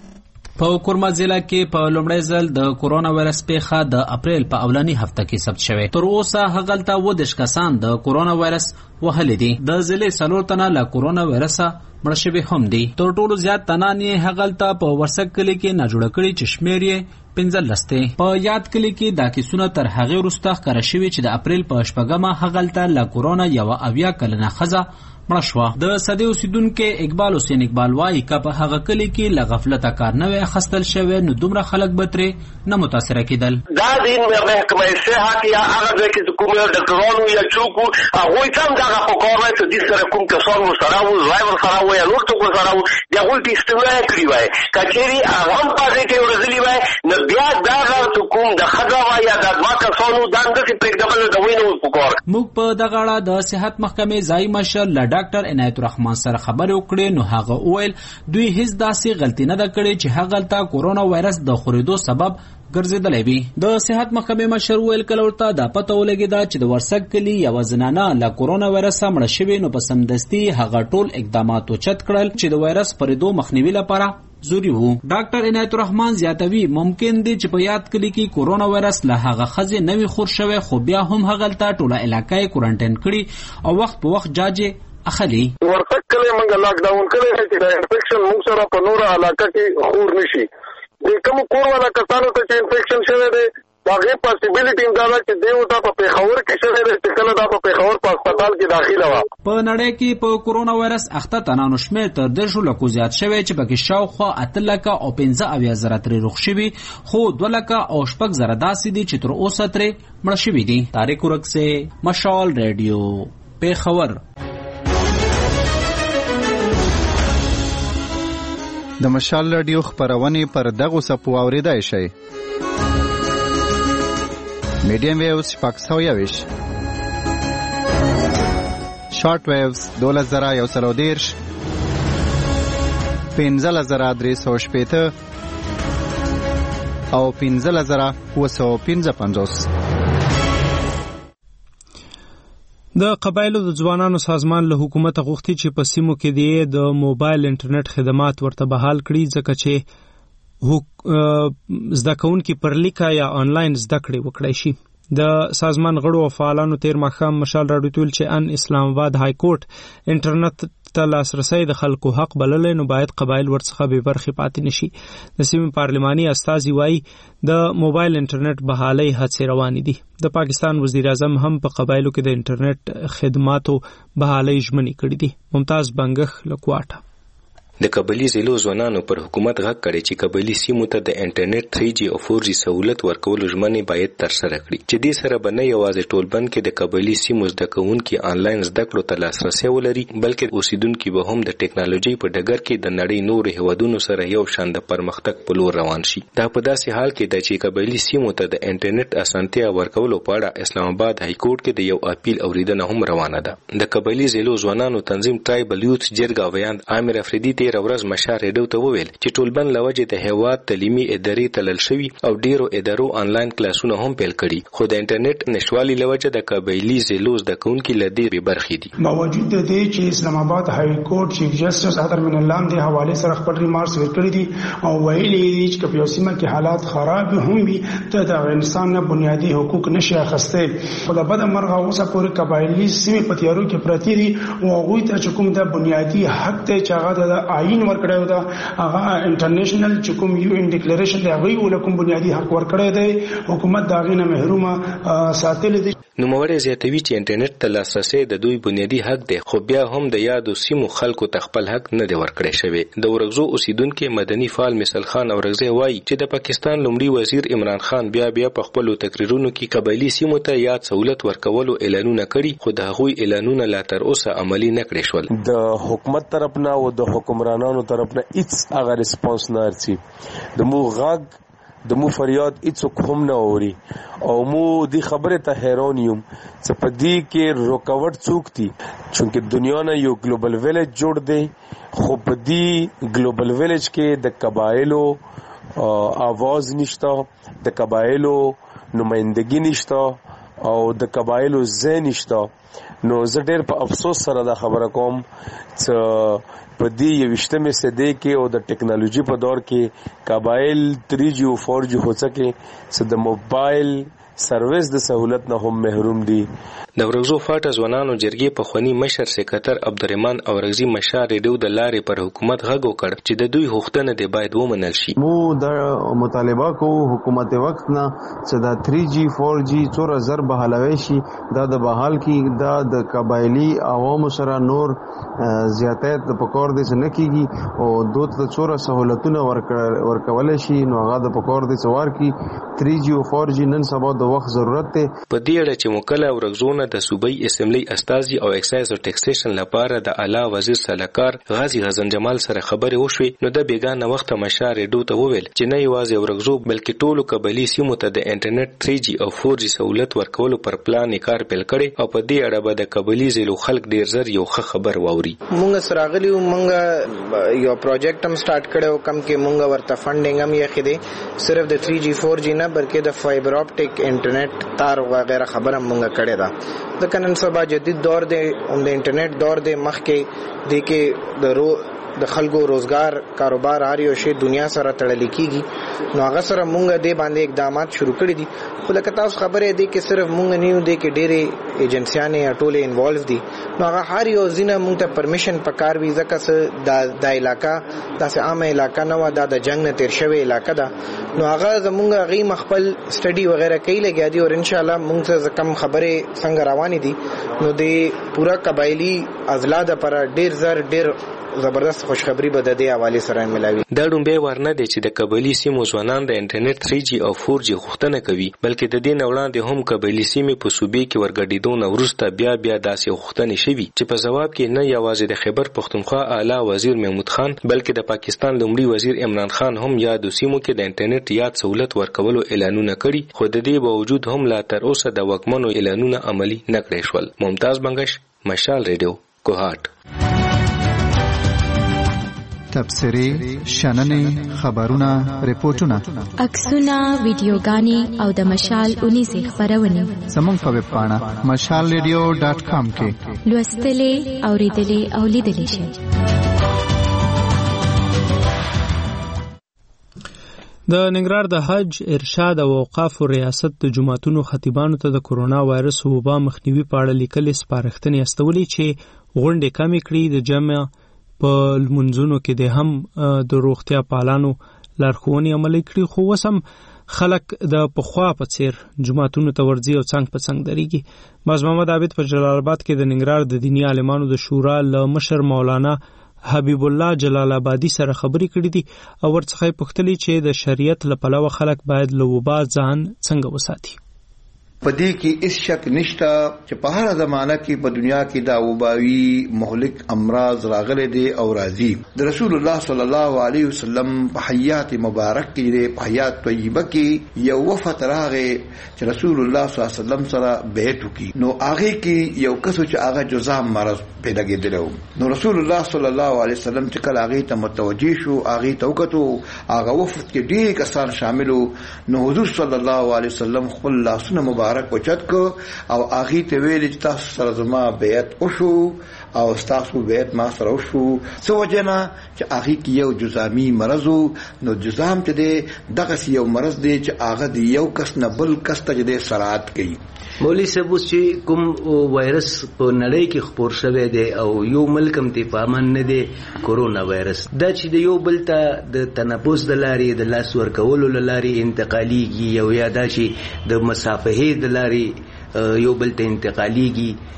S17: په کورما ضلع کې په لومړی ځل د کورونا وایرس پیښه د اپریل په اولنی هفته کې ثبت شوه. تر اوسه هغلته 20 کسان د کورونا وایرس وهلي دي. د ضلع 4 تنه له کورونا وایرس مړه شوي هم دي. تر ټولو زیات تنان یې هغلته په ورسک کلي کې ناجوړه کړي چې شمېر یې 15 دی. په یاد کلي کې دا کیسونه تر هغې وروسته ښکاره شوي چې د اپریل په 8 هغلته له کورونا یوه 70 کلنه ښځه مړه شوه. د سدې اوسیدونکي اقبال حسین اقبال وایي که په هغه کلي کې له غفلته کار نه وی اخیستل شوی نو دومره خلک به ترې نه متاثره کېدل.
S18: دا دین محکمه صحت یا هغه ځای کې کوم ډاکټرانو یا څوک هغوی هم دغه په کار وای چې دې سره کوم کسان ورسره وو، ډرایور سره وو یا نور څوک ورسره وو، د هغوی ټیسټونه کړي وای. که چېرې هغه هم پازیټیو راغلي وای نو بیا دغه کوم د ښځه وای یا د دوه کسانو دا همداسې پرېږدول د هغوی نه وو په کار.
S17: موږ په دغه اړه د صحت محکمې ځایي مشر له ډاکټر عنایت الرحمن سره خبرې وکړې نو هغه وویل دوی هیڅ داسې غلطي نه ده کړې چې هغلته کورونا وایرس د خورېدو سبب ګرځېدلی وي. د صحت محکمې مشر وویل کله ورته دا پته ولګېده چې د ورسک کلي یوه زنانه له کورونا وایرس مړه شوې نو په سمدستي هغه ټول اقدامات اوچت کړل چې د وایرس خپرېدو مخنیوي لپاره ضروري وو. ډاکټر عنایت الرحمن زیاتوي ممکن دی چې په یاد کلي کې کورونا وایرس له هغه ښځې نه وي خور شوی خو بیا هم هغلته ټوله علاقه یې کورنټین کړي او وخت په وخت جاج اخلي.
S18: ورسک کلی موږ لاک ډاون کړی دی چې د انفیکشن موږ سره په نوره علاقه کې خور نشي. د کوم کور والا کسانو ته چې انفیکشن شوی دی د هغې پاسیبیلیټي دا ده چې دی ورته په پېښور کې شوی دی چې کله دا په پېښور په هسپتال کې داخله وه.
S17: په نړۍ کې په کورونا وایرس اخته تنانو شمېر تر 10 لکو زیات شوی چې پکې شاوخوا 8 لکه او 15 زره ترې روغ شوي خو 2 لکه او 6 زره داسې دي چې تر اوسه ترې مړه شوي دي. طارق اورګزی، مشال ریډیو، پېښور.
S14: د مشال رادیو خبرونه پر دغه سپو اوریدای شي. میډیم ویوز 521 شارټ ویوز 2130 15350 او 15955.
S1: د قبایلو د ځوانانو سازمان له حکومت غوښتي چې په سیمو کې د موبایل انټرنیټ خدمات ورته بحال کړي ځکه چې زده کوونکي پر لیکه یا آنلاین زده کړې وکړای شي. د سازمان غړو او فعالانو تیر ماښام مشال راډیو ټول چې ان اسلام آباد های کورټ انټرنیټ ته لاسرسي د خلکو حق بللی نو باید قبایل ورڅخه بې برخې پاتې نشي. د سیمې پارلماني استازي وایي د موبایل انټرنیټ بحالي هڅې روانې دي. د پاکستان وزیر اعظم هم په قبایلو کې د انټرنیټ خدماتو بحالي ژمنې کړې دي. ممتاز بنګخ له کوټه.
S19: د قبایلی ضلعو ځوانانو پر حکومت غږ کړی چې قبایلی سیمو ته د انټرنیټ 3G او 4G سہولت ورکولو ژمنې باید ترسره کړي چې دې سره به نه یوازې ټولبند کې د قبایلی سیمو زده کوونکي آنلاین زده کړو ته لاسرسی ولري بلکې اوسیدونکي به هم د ټیکنالوژي په ډګر کې د نړۍ نورو هیوادونو سره یو شان د پرمختګ په لور روان شي. دا په داسې حال کې ده چې قبایلی سیمو ته د انټرنیټ اسانتیا ورکولو په اړه اسلام آباد های کورټ کې د یو اپیل اوریدنه هم روانه ده. د قبایلی ضلعو ځوانانو تنظیم ټرایبل یوث جرګه ویاند عامر افریدي تیر ورځ مشال ریډیو ته وویل چې ټولبند لوجه د هیواد تعلیمي ادارې تلل شوی او ډیرو ادارو آنلاین کلاسونه هم پیل کړي خو د انټرنیټ نشوالي لوجه د قبایلی ضلعو د کونکو لدی به برخې دي.
S20: باوجود د دې چې اسلام آباد های کورټ چیف جسټس عطر من الله د حواله سره خپل ریمارکس ورکړي دي او ویلي دي چې په یوسیمه کې حالات خراب هم وي ته د انسان نه بنیادی حقوق نشي اخیسته. په د بد مرغه اوسه پورې قبایلی سیمې په تیارو کې پرتی دي او هغه ته کوم د بنیادی حق ته چې هغه د آئین ورکړی دا هغه انټرنیشنل چې کوم یو ان ډیکلیریشن دی هغه ولکم بنیادی حق ورکړی دی حکومت دا غینه محرومه ساتل دي.
S19: نوموړی زیاتوي چې انټرنیټ ته لاسرسی د دوی بنیادی حق دی خو بیا هم د یادو سیمو خلکو ته خپل حق نه دی ورکړی شوی. د ورغزو اوسیدونکو مدني فعال مثال خان اورغزی وایي چې د پاکستان لومړي وزیر عمران خان بیا په خپل تقریرونو کې قبایلی سیمو ته یاد سہولت ورکولو اعلانونه کړي خو د هغوی اعلانونه لا تر اوسه عملی نه کړي شول.
S21: د حکومت طرفنا او د حکمرانانو طرفنا هیڅ هغه ریسپانس نه ارسي د مو غږ د مو فریاد هیڅ کوم نه اوري او مو دی خبره ته حیران یم چې په دې کې رکاوټ څوک دي چې دنیا نه یو ګلوبل ویلیج جوړ دی خو په دې ګلوبل ویلیج کې د قبایلو आवाज نشته د قبایلو نمائندګي نشته او د قبایلو ځای نشته. نو زه ډېر په افسوس سره دا خبره کوم چې په دې 20مې صدۍ کې او د ټیکنالوژي په دور کې قبایل 3G او 4G هوڅکه چې د موبایل سرویس د سہولت نه هم محروم دي.
S19: د ورغزو فاټه ځوانانو جرګې په خونی مشر سکرټر عبدالرحمن اورغزی مشار ریډیو د لارې پر حکومت غږ وکړ چې د دوی غوښتنه دی باید ومنل شي.
S22: مو د مطالبه کو حکومت وخت نه چې دا 3G 4G څوره زر بحالوي شي دا د بحال کې دا د قبایلی عوامو سره نور زیاتات د پکور دي نه کیږي او دوت د څوره سہولتونه ورکول شي نو هغه د پکور دي څوار کی 3G او 4G نن سبا د وخت ضرورت ته.
S19: په دې اړه چې مکله ورغزونه د صوبای اسمبلی استازي او اکسایز او ټیکسیشن لپاره د اعلی وزیر سلاکار غازی حسن جمال سره خبرې وشوې نو د بیگانه وخت مشار ریډیو ته وویل چې نه یوازې ورغزو بلکې ټولو قبایلی سیمو ته د انټرنیټ 3G او 4G سہولت ورکولو پر پلان کار پیل کړي او په دې اړه به د قبایلی ضلعو خلک ډیر زر یو ښه خبر واوري.
S23: مونږ سره غلی مونږ یو پروجیکټ هم سٹارټ کړو کم کې مونږ ورته فندینګ هم یې خېده صرف د 3G 4G نه بلکې د فایبر اپټیک انټرنیټ تار وغیرہ خبره مونږ کړې ده. د کنن سبا جدید دور دی د انټرنیټ دور دی مخکې د کې د خلکو روزګار کاروبار هر یو شی دنیا سره تړل کیږي نو هغه سره مونږ د باندې اقدامات شروع کړی دي خو لکه تاسو خبره دی کې صرف مونږ نه یو دی کې ډېرې ایجنسیانې یا ټولې انوالو دي نو هغه هر یو ځینه مونږ ته پرمیشن پکار وي ځکه د علاقہ داسې عامه علاقہ نه و د جنگ نه تیر شوی علاقہ ده نو هغه زمونږ غي مخبل سټډي وغیرہ کوي لګیا دي او ان شاء الله مونږ ته کم خبره څنګه روانې دي نو د پورا قبایلی اضلاع د پر ډیر زر ډیر زبردست خوشخبری به د دې حواله سره ملاوي.
S19: دا ډومبه ورنه دي چې د قبایلی سیمو ځوانان د انټرنیټ 3G او 4G غوښتنه کوي بلکې د دې نه وړاندې هم قبایلی سیمې په صوبې کې ورګډیدون وروسته بیا داسې غوښتنې شوي چې په جواب کې نه یوازې د خیبر پختونخوا اعلی وزیر محمود خان بلکې د پاکستان لومړي وزیر عمران خان هم یادو سیمو کې د انټرنیټ یاد سہولت ورکولو اعلانونه کړي خو د دې باوجود هم لا تر اوسه د وکمنو اعلانونه عملی نه کړي شول. ممتاز بنگش، مشال ریډیو، کوهات.
S14: تبصرې، شننې، خبرونه، ریپورتونه،
S4: عکسونه، ویډیوګانې او د مشال اونیزې خبرونه
S14: زموږ په ویب پاڼه mashalradio.com کې
S4: لوستلې، اوریدلې او لیدلې شئ.
S1: د ننګرهار د حج، ارشاد او اوقافو ریاست د جماعتونو خطیبانو ته د کرونا وایرس وبا مخنیوي په اړه لیکلي سپارښتنې استولې چې غونډې کمې کړي. د جمع په لمونځونو کې د هم د روغتیا پالانو لارښوونې عملي کړي، خو اوس هم خلک د پخوا په څیر جماعتونو ته ورځي او څنګ په څنګ درېږي. باز محمد عابد په جلال آباد کې د ننګرهار د دیني عالمانو د شورا له مشر مولانا حبیب الله جلال آبادي سره خبرې کړې دي او ورڅخه یې پوښتلي چې د شریعت له پلوه خلک باید له وبا ځان څنګه وساتي.
S2: پدې کې هیڅ شک نشته چې په هر زمانہ کې په دنیا کې دا وباوي مهلک امراض راغلي دي او راځي. د رسول الله صلی الله علیه وسلم په حیات مبارک کې په حیات طیبه کې یو وفات راغی چې رسول الله صلی الله علیه وسلم سره بیعت وکړي. نو هغه کې یو کس چې هغه جزام مرض پیدا کېدل. نو رسول الله صلی الله علیه وسلم چې کله هغه ته متوجي شو، هغه ته وکړو، هغه وفات کې ډېر کسان شاملو. نو حضور صلی الله علیه وسلم خپل لاسونه مبارک وچت کو او اخی ته ویل چې تاسو سره زما بیعت وشو او تاسو بیعت ما سره وشو. څه وجنه چې اخی کې یو جزامي مرض، نو جزام چې دی دغه یو مرض دی چې هغه دی یو کس نه بل کس ته د سرعت کوي.
S6: مولوی صاحب چې کوم وایرس په نړۍ کې خپور شوی دی او یو ملک هم ته پامن نه دی کورونا وایرس، دا چې د یو بل ته د تنفس د لارې د لاس ورکولو لارې انتقالیږي او یا دا چې د مسافهې د لارې یو بل ته انتقالیږي،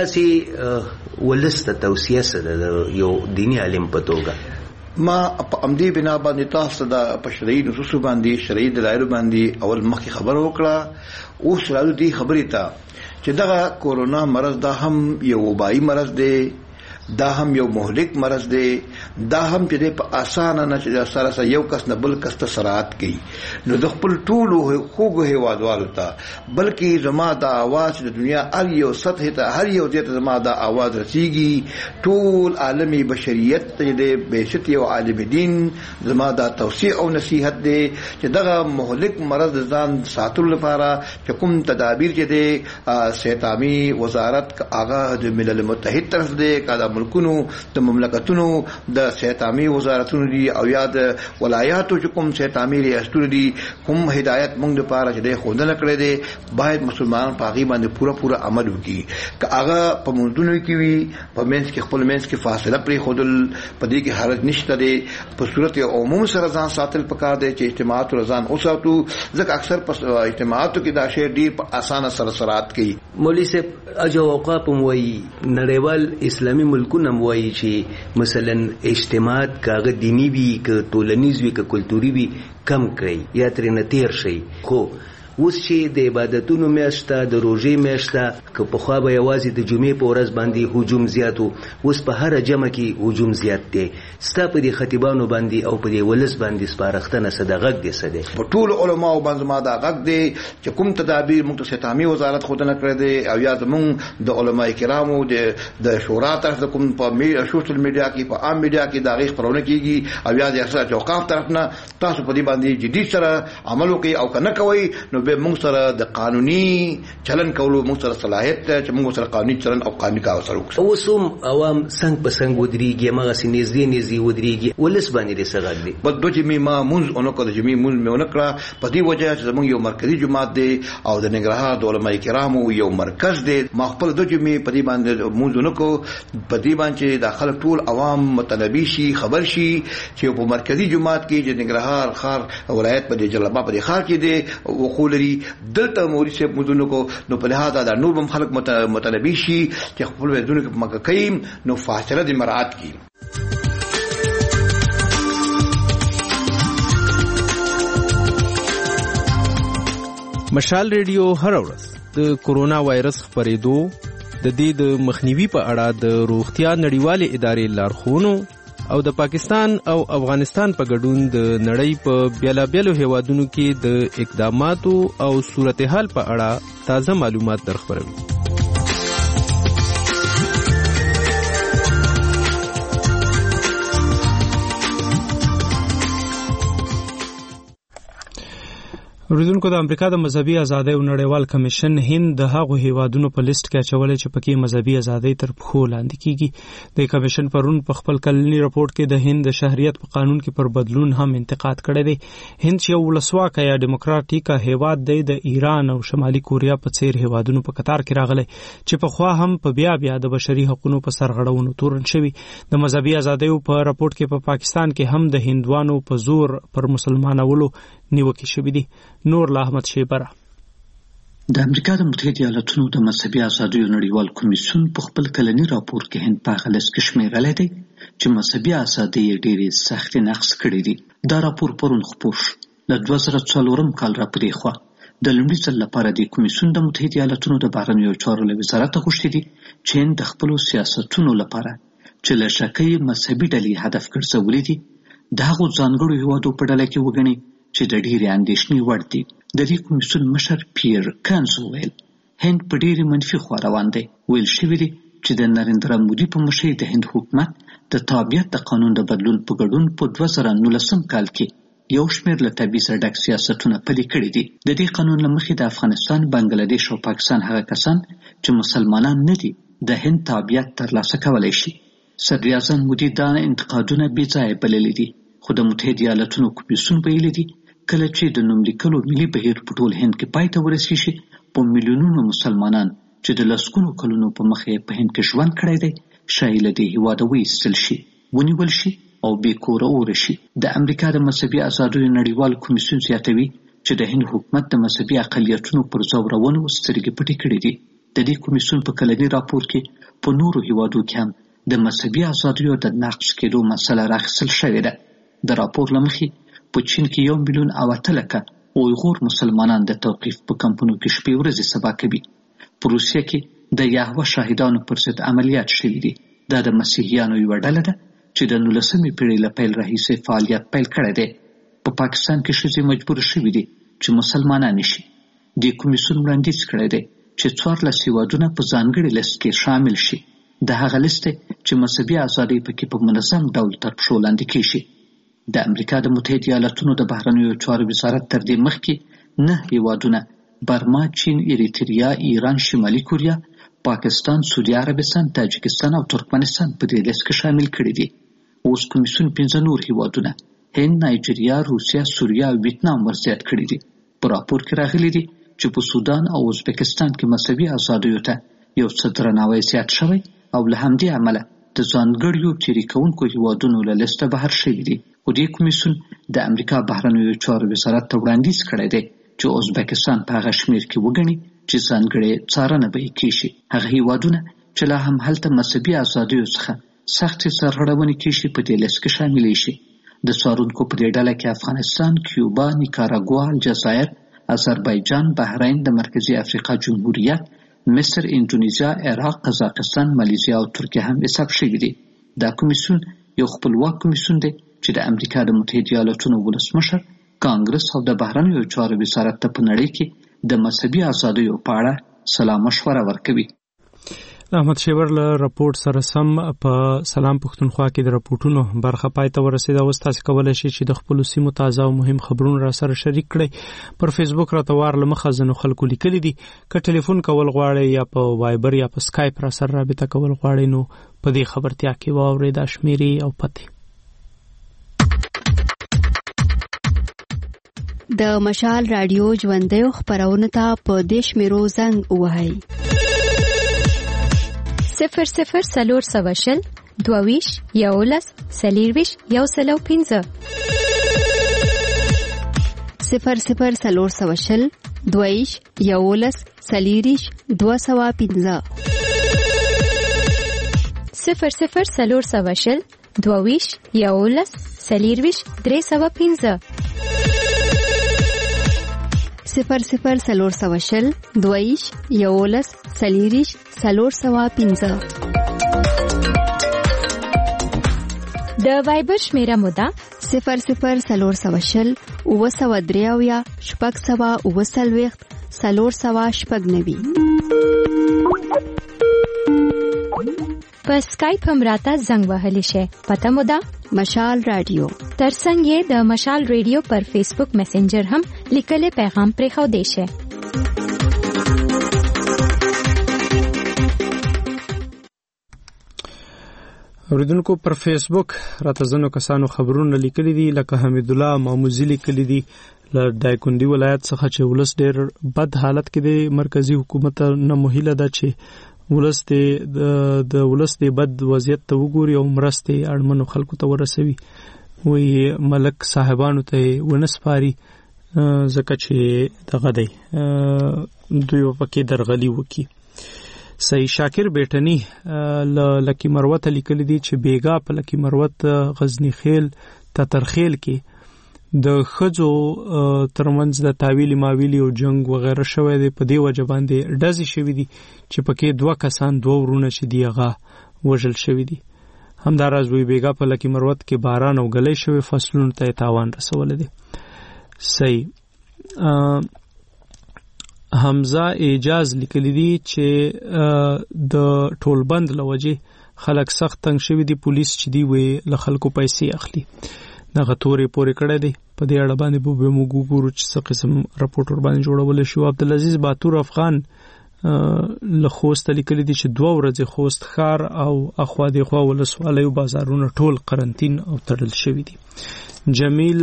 S6: ستاسې ولسته توصیه سره د یو دینی عالم په توګه
S2: ما په امدی بنا باندې تاسو د پښتري نصوص باندې شرعي دلایل باندې اول مخکې خبر وکړه. اوس راځو دې خبرې ته چې دغه کورونا مرض دا هم یو وبایي مرض دی، دا هم یو مهلک مرض دی، دا هم چې په اسانه نه چې سره یو کس نه بل کس ته سرعت کوي. نو د خپل ټولو خوږو هیوادوالو ته بلکې زما دا आवाज د دنیا هر یو سطح ته هر یو ځای ته زما دا आवाज رسیږي. ټول عالمي بشریت ته د بهشت یو عالم دین زما دا توصیه او نصیحت دی چې دغه مهلک مرض ځان ساتلو لپاره چې کوم تدابیر چې دی صحت عامه وزارت هغه د ملل متحد طرف دی کا ملکونو د مملکتونو د صحت عامه وزارتونو دي او یا د ولایاتو چې کوم صحت عامه ریاستونه دي کوم هدایت موږ لپاره چې د خوندنه کړې دي باید مسلمان په هغه باندې پورا عمل وکړي. که هغه په منځونو کې وي په منځ کې خپل منځ کې فاصله پرې خودل په دې کې حرج نشته دی. په صورت عموم سره ځان ساتل پکار دی چې اجتماعات ورزان اوساتو، ځکه اکثر په اجتماعاتو کې دا شی ډیر په اسانه سره سرات کوي.
S6: مولوی صاحب اجو اوقاف موي نړیوال اسلامي ملکونه موي چې مثلا اجتماعات کاغه دینی وي که ټولنیز وي که کلتوري وي کم کړي یا ترې نه تیر شي. خو اوس چې د عبادتونو میاشته د روژې میاشته که پخوا به یوازې د جمعې په ورځ باندې هجوم زیات و، اوس په هره جمعه کې هجوم زیات دی. ستا په دې خطیبانو باندې او په دې ولس باندې سپارښتنه څه د غږ دی څه دی؟
S2: په ټولو علماو باندې ما دا غږ دی چې کوم تدابیر موږ ته صحت عامه وزارت ښودنه کړې دی او یا زموږ د علما کرامو د شورا طرف د کوم په سوشل میډیا کې په عام میډیا کې دا غږ خپرونه کیږي او یا د ریاست اوقاف طرف نه تاسو په دې باندې جدي سره عمل وکړئ او کنه کوي نو به موږ سره د قانوني چلن کولو موږ سره صلاحیت ته چې موږ سره قانوني چلن او قانوني کار سره وکړو.
S6: اوس هم عوام څنګه په څنګه ودرېږي، هغه سي نږدې ودرېږي، ولس باندې دې سره دی.
S2: بل دوی می ما مونږ اونکو د جمی مونږ مې اونکړه په دې وجه چې زموږ یو مرکزی جماعت دی او د ننګرهار د علماء کرامو یو مرکز دی. ما خپل د جمی په دې باندې مونږ اونکو په دې باندې داخله ټول عوام مطلبي شي خبر شي چې په مرکزی جماعت کې د ننګرهار خار ولایت په جلال آباد په خار کې دی وقولري دلته موري سے مدونو کو نو په لحاظ دا نور بم خلق مطلبي شي چې خپل ودونو کې مکه کيم نو فاصله د مراعات کی.
S1: مشال ریډیو هر ورځ د کورونا وایرس خپرېدو د دې د مخنیوي په اړه د روغتیا نړیوالې ادارې لارښوونو او د پاکستان او افغانستان په ګډون د نړۍ په بیلابیلو هیوادونو کې د اقداماتو او صورتحال په اړه تازه معلومات درخبروي. اوریدونکو د امریکا د مذهبي ازادۍ او نړیوال کمیشن هند د هغو هیوادونو په لیست کې اچولې چې پکې مذهبي ازادۍ تر پښو لاندې کیږي. د کمیشن پرون په خپل کلنی راپورټ کې د هند د شهریت په قانون کې پر بدلون هم انتقاد کړی دی. هند یو ولسواکه یا ډیموکراټیک هیواد دی د ایران او شمالي کوریا په څیر هیوادونو په قطار کې راغلی چې په خوا هم په بیا د بشري حقوقو په سرغړونو تورن شوی. د مذهبي ازادۍ په راپورټ کې په پاکستان کې هم د هندوانو په زور پر مسلمانانو نیوکې شوې دي. نور له احمد شیبره.
S15: د امریکا د متحده ایالاتونو د مذهبي ازادیو نړیوال کمیسیون په خپل کلنی راپور کې هند په هغه لیست کې شمیرلی دی چې مذهبي ازادۍ یې ډېرې سختې نقض کړي دي. دا راپور پرون خپور شو. له 2004 کال راپورې خوا د لومړي ځل لپاره د کمیسیون د متحده ایالاتونو د بهرنیو چارو له وزارت غوښتي دي چې هند د خپلو سیاستونو لپاره چې له شکۍ مذهبي ډلې هدف ګرځولي دي د هغو ځانګړو هیوادو په ډله کې وګڼي چې د ډېرې اندېښنې وړ دي. د دې کمیسیون مشر پیر کنز وویل هند په ډېرې منفي خوا روان دی. ویل شوي دي چې د نریندرا مودي په مشرۍ د هند حکومت د تابعیت د قانون د بدلون په ګډون په 2019 کال کې یو شمېر له تبعیضه ډک سیاستونه پلي کړي دي. د دې قانون له مخې د افغانستان، بنګلادیش او پاکستان هغه کسان چې مسلمانان نه دي د هند تابعیت ترلاسه کولی شي. صدر اعظم مودي دا انتقادونه بې ځایه بللي دي، خو د متحده ایالاتونو کمیسیون ویلي دي کله چې د نوملیکلو ملي بهیر په ټول هند کې پای ته ورسیږي په میلیونونو مسلمانان چې د لسګونو کلونو په مخې په هند کې ژوند کړی دی شاید له دې هیواده وایستل شي، ونیول شي او بې کوره اوره شي. د امریکا د مذهبي ازادیو نړیوال کمیسیون زیاتوي چې د هند حکومت د مذهبي اقلیتونو پر ځورونو سترګې پټې کړې دي. د دې کمیسیون په کلني راپور کې په نورو هیوادو کې هم د مذهبي ازادیو د نقض کېدو مسله راخیستل شوې ده. د راپور له مخې په چین کې 1,08,000 اویغور مسلمانان د توقیف په کمپونو کې شپې ورځې سبا کوي. په روسیه کې د یهوه شاهدانو پر ضد عملیات شوي دي. دا د مسیحیانو یوه ډله ده چې د 19مې پېړۍ له پیل راهیسې فعالیت پیل کړی دی. په پاکستان کې ښځې مجبور شوي دي چې مسلمانانې شي. دې کمیسیون وړاندیز کړی دی چې 14 هیوادونه په ځانګړي لیست کې شامل شي. د هغه لیست چې مذهبي ازادۍ پکې په منظم ډول تر پښو لاندې کیږي. د امریکا د متحده ایالاتونو د بهرنیو چارو وزارت تر دې مخکې 9 هیوادونه برما، چین، اریتریا، ایران، شمالي کوریا، پاکستان، سعودي عربستان، تاجکستان او ترکمنستان په دې لیست کې شامل کړي دي. اوس کمیسیون 15 نور هیوادونه هند، نایجیریا، روسیه، سوریه او ویتنام ورزیات کړي دي. په راپور کې راغلي دي چې په سودان او ازبکستان کې مذهبي ازادیو ته یو څه درناوی زیات شوی او له همدې امله د ځانګړیو تېرې کوونکو هیوادونو له لیسته بهر شوي دي. خو دې کمیسیون د امریکا بهرنیو چارو وزارت ته وړاندیز کړی دی چې ازبکستان په هغه شمېر کې وګڼي چې ځانګړې څارنه به یې کیږي. هغه هیوادونه چې لا هم هلته مذهبي ازادیو څخه سختې سرغړونې کیږي په دې لیست کې شاملی شي. د څارونکو په دې ډله کې افغانستان، کیوبا، نیکاراګوا، الجزایر، آذربایجان، بحرین، د مرکزي افریقا جمهوریت، مصر، اندونیزیا، عراق، قزاقستان، مالیزیا او ترکیه هم حساب شوي دي. دا کمیسیون یو خپلواک کمیسیون دی چې د امریکا د متحده ایالاتونو ولسمشر، کانګرس او د بهرنیو چارو وزارت ته په نړۍ کې د مذهبي ازادیو په اړه سلا مشوره ورکوي.
S1: احمد شیبر له راپورټ سره سم په سلام پښتونخوا کې د راپورټونو برخه پای ته ورسېده. اوس تاسو کولی شئ چې د خپلو سیمو تازه او مهم خبرونه را سره شریک کړئ. پر فیسبوک راته وار له مخه ځینو خلکو لیکلي دي که ټلیفون کول غواړئ یا په وایبر یا په سکایپ را سره رابطه کول غواړئ نو په دې خبرتیا کې واورئ دا شمیرې او پتې.
S5: د مشال رادیو ژوندیو خپرونو ته په دې شمیرو زنګ ووهئ: 00 22 11 40 105 00 22 11 40 205 00 22 11 40 305 00 22 11 40 305.
S4: د وایبر شمیره مو ده
S5: 00 903 600 490.
S4: په اسکایپ هم راته زنګ وهلی شئ. پته مو ده
S5: مشال رادیو.
S4: ترڅنګ یې د مشال رادیو پر فیسبوک میسنجر هم لیکلي پیغام پرېښودی شئ.
S1: اوریدونکو پر فیسبوک راته ځینو کسانو خبرونه لیکلي دي، لکه حمید الله ماموزي لیکلي دي له دایکندي ولایت څخه چې ولس ډېر بد حالت کې دی. مرکزی حکومت نه مهیله ده چې د ولس د بد وضعیت ته وګوري او مرستې اړمنو خلکو ته ورسوي. وی ملک صاحبانو ته ونسپاري ځکه چې دغه دی دوی پکې درغلي وکي. صحیح شاکر بیٹنی لکی مروت لیکلی دی چې بیګا په لکی مروت غزنی خیل تترخیل کې د خځو ترمنځ د تاویلی ماویلی او جنگ وغیرہ شوی دی. په دی وجه باندې ډزې شوی دي چې پکې 2 کسان 2 ورونه چې دی هغه وژل شوی دي. همداراز وی بیګا په لکی مروت کې باران او غلې شوی فصلونو ته تاوان رسول دي. صحیح حمزه اجاز لیکلی دی چې د ټولبند لوجه خلک سخت تنگ شوی دي. پولیس چې دی وی له خلکو پیسې اخلي. دغه تورې پورې کړی دی. په دې اړه باندې به موږ وګورو چې څه قسم راپورټ ور باندې جوړول شو. عبدالعزیز باتور افغان له خوست لیکلی دی چې 2 ورځې خوست ښار او اخوا د خوا ولسوالیو بازارونه ټول قرنټین او تړل شوی دي. جمیل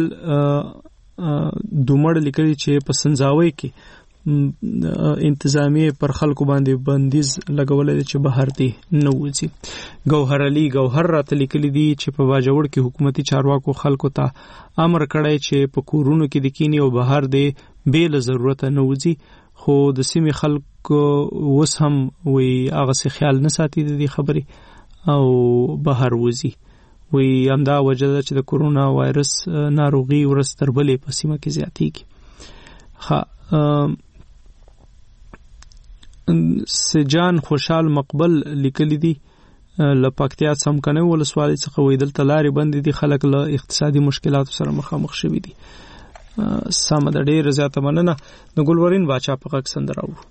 S1: دومړ لیکلی چې په سنځاوي کې انتظامی پر خلکو باندې بندیز لګولې چې بهر دی نه وځي. گوهر علی گوهر راته لیکلی دی چې په باجوړ کې حکومتي چارواکو خلکو ته امر کړی چې په کورونو کې د کینی او بهر دی بې له ضرورت نه وځي. خو د سیمې خلکو اوس هم وی هغه څه خیال نه ساتي د دې خبرې او بهر وځي. وی همدا وجه ده چې د کورونا وایرس ناروغي ورځ تر بلې په سیمه کې زیاتېږي. سجان خوشحال مقبل لیکلی دی له پکتیا څمکنه ولسوالۍ څخه ویدل تلاري بندې دي. خلک له اقتصادي مشکلاتو سره مخامخ شوي دي. سم د ډېر زیاته مننه. د ګلورین باچا په غږ سندره وو.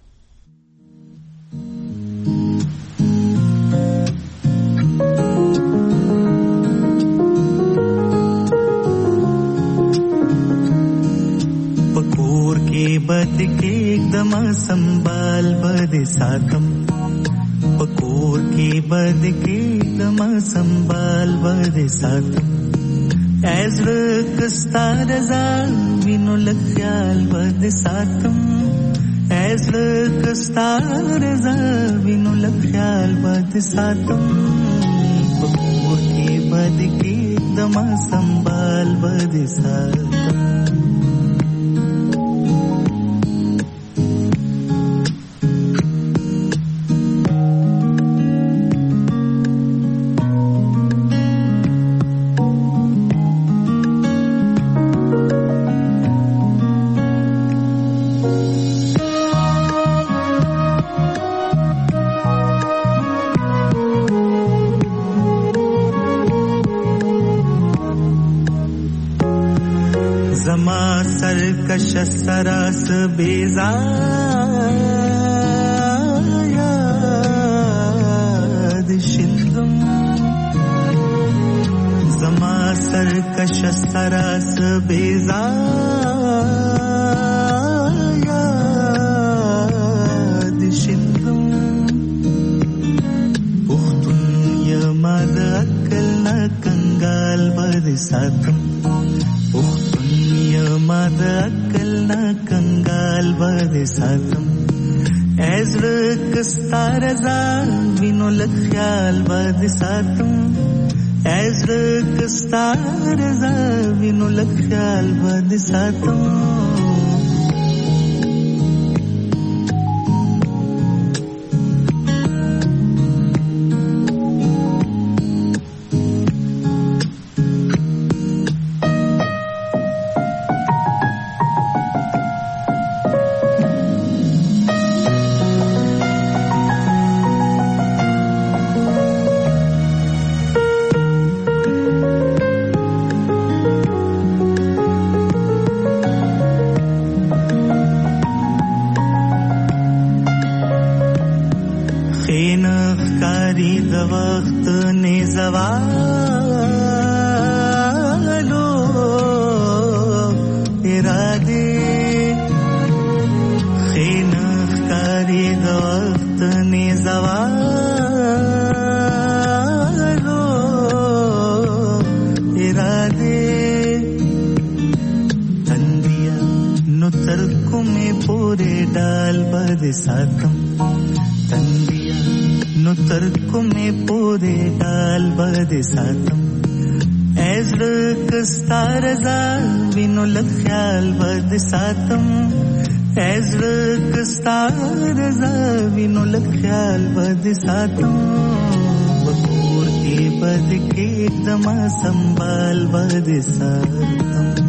S3: پکور کې بد کې एकदम संभाल बद सातम पकोर के बद के एकदम संभाल बद सातम ऐज़ कस्तार रज़ा विनो लख्याल बद सातम ऐज़ कस्तार रज़ा विनो लख्याल बद सातम पकोर के बद के एकदम संभाल बद सातम सरास बेजायाद शिंदम जमा सरकश सरास बेजायाद शिंदम पुख्तुन यमद अकल न कंगाल बद सातम मद अकल न कंगाल बद सातम ऐज़ कस्तार रज़ा विनो लख्याल बद सातम ऐज़ कस्तार रज़ा विनो लख्याल बद सातम ख्याल बद सातम तंदिया नो तर्क में पोरे डाल बद सातम ऐज़्र कस्तारज़ा विनो लख्याल बद सातम ऐज़्र कस्तारज़ा विनो लख्याल बद सातम बकोर के बद के दमा संभाल बद सातम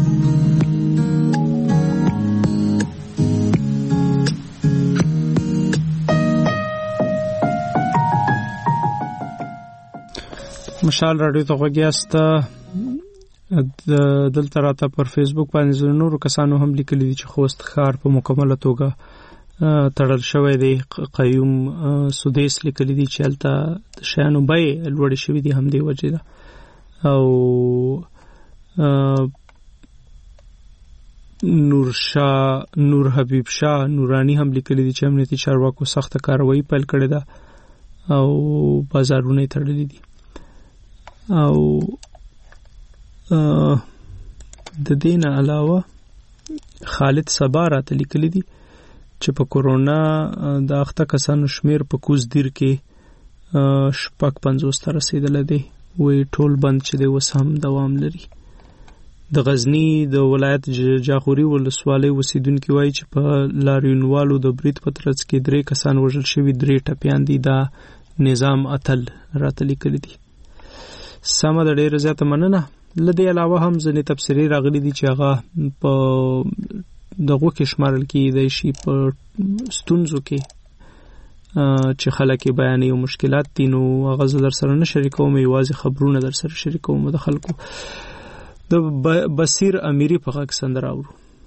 S1: مشال رادیو ته غوږیاست دلته راته پر فیسبوک باندې نورو کسانو هم لیکلي دي چې خوست ښار په مکمله توګه تړل شوی دی. قیوم سودیس لیکلي دي چې هلته د شیانو بیې لوړې شوي دي همدې وجې ده. او نور حبیب شاه نورانی هم لیکلي دي چې امنیتي چارواکو سخته کاروایی پیل کړې ده او بازارونه یې تړلي دي. او د دې نه علاوه خالد صبا راته لیکلی دي چې په کورونا د اخته کسانو شمیر په کوز دیر کې 50 ته رسیدلی دی. وی ټول بند چې دی اوس هم دوام لري. د غزنی د ولایت جاغوري ولسوالۍ اوسیدونکي وایي چې په لاریونوالو د برید په ترڅ کې 3 کسان وژل شوي، 3 ټپیان دي. دا نظام اتل راته لیکلی دي. سمه د ډیره زیاته مننه. لدې علاوه هم ځینې تبصرې راغلي دي چې هغه په دغو کې شمارل کېدای شي په ستونزو کې چې خلک یې بیانوي او مشکلات دي، نو هغه زه در سره نه شریکوم، یوازې خبرونه در سره شریکوم د خلکو. د بصیر امیری په غږ سندره اورو.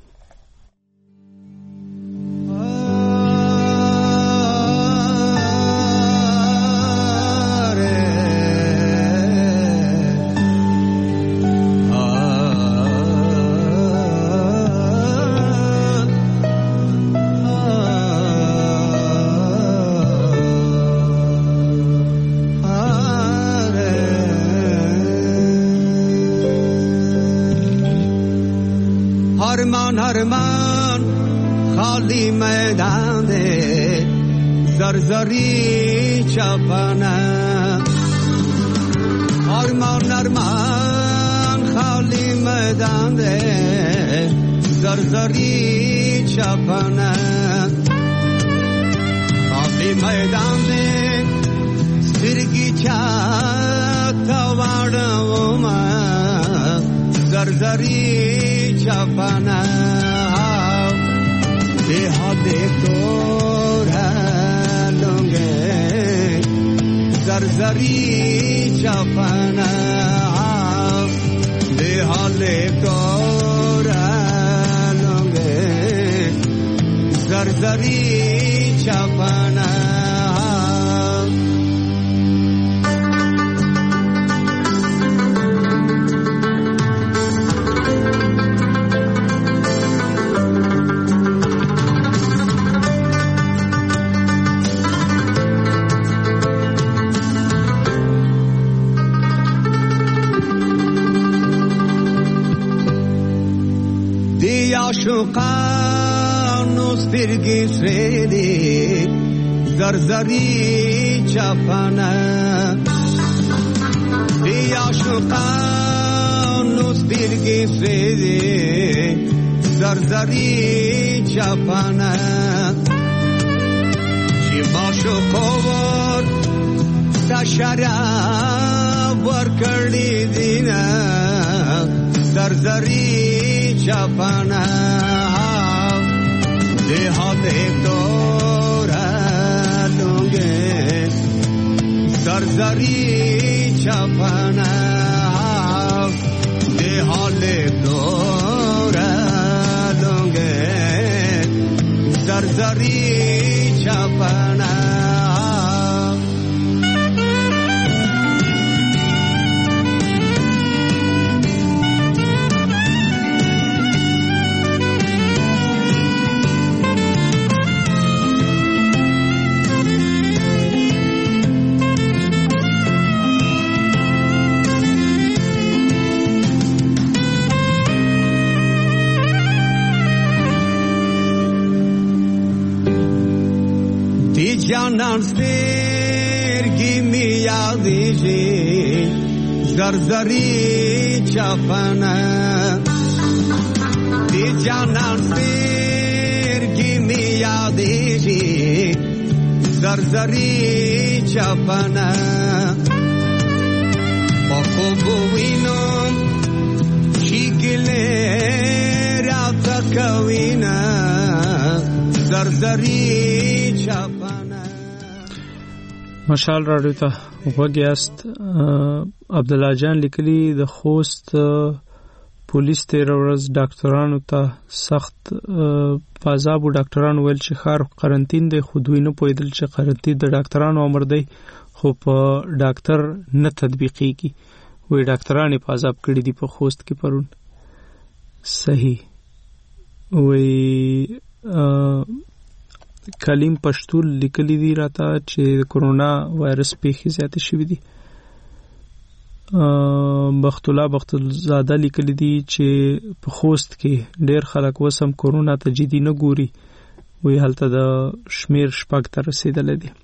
S7: हरमान खाली मैदान दे जरजरी चपना अरमान खाली मैदान दे जरजरी चपना खाली मैदान दे सिरगी चातवाड़ों जरजरी चपना देहाते तोरा लूंगे जरजरी चपना देहाते तोरा लूंगे जरजरी Chapna Shuqanus firgi sredi zarzari chapana Diya shuqanus firgi sredi zarzari chapana Shiba shuqawar tashara warkari dina zarzari chapana देहाते तोरा लूंगे जरजरी चपना देहाते तोरा लूंगे जरजरी चपना جانان سترګې می یادېږي زرزري چپنه دی جانان سترګې می یادېږي زرزري چپنه په خوب وینم چې ګلې راته کوینه زرزري چپنه.
S1: مشال راډیو ته غوږ یاست. عبدالله جان لیکلي د خوست پولیس تیر ورځ ډاکټرانو ته سخت پازابو ډاکټرانو ویل چې ښار قرنطین دی، خو دوی نه پوهېدل چې قرنطین د ډاکټرانو امر دی خو په ډاکټر نه تطبیقېږي. وی ډاکټران یې پازاب کړي دي په خوست کې پرون. صحیح. وی کلیم پښتون لیکلی دی راته چې کرونا وایرس پیښې زیاتې شوې دي. بخت الله بختزاده لیکلی دی چې په خوست کې ډېر خلک وسم کرونا ته جدي نه ګوري، وی هلته د شمیر 6 ته رسیدلی دی.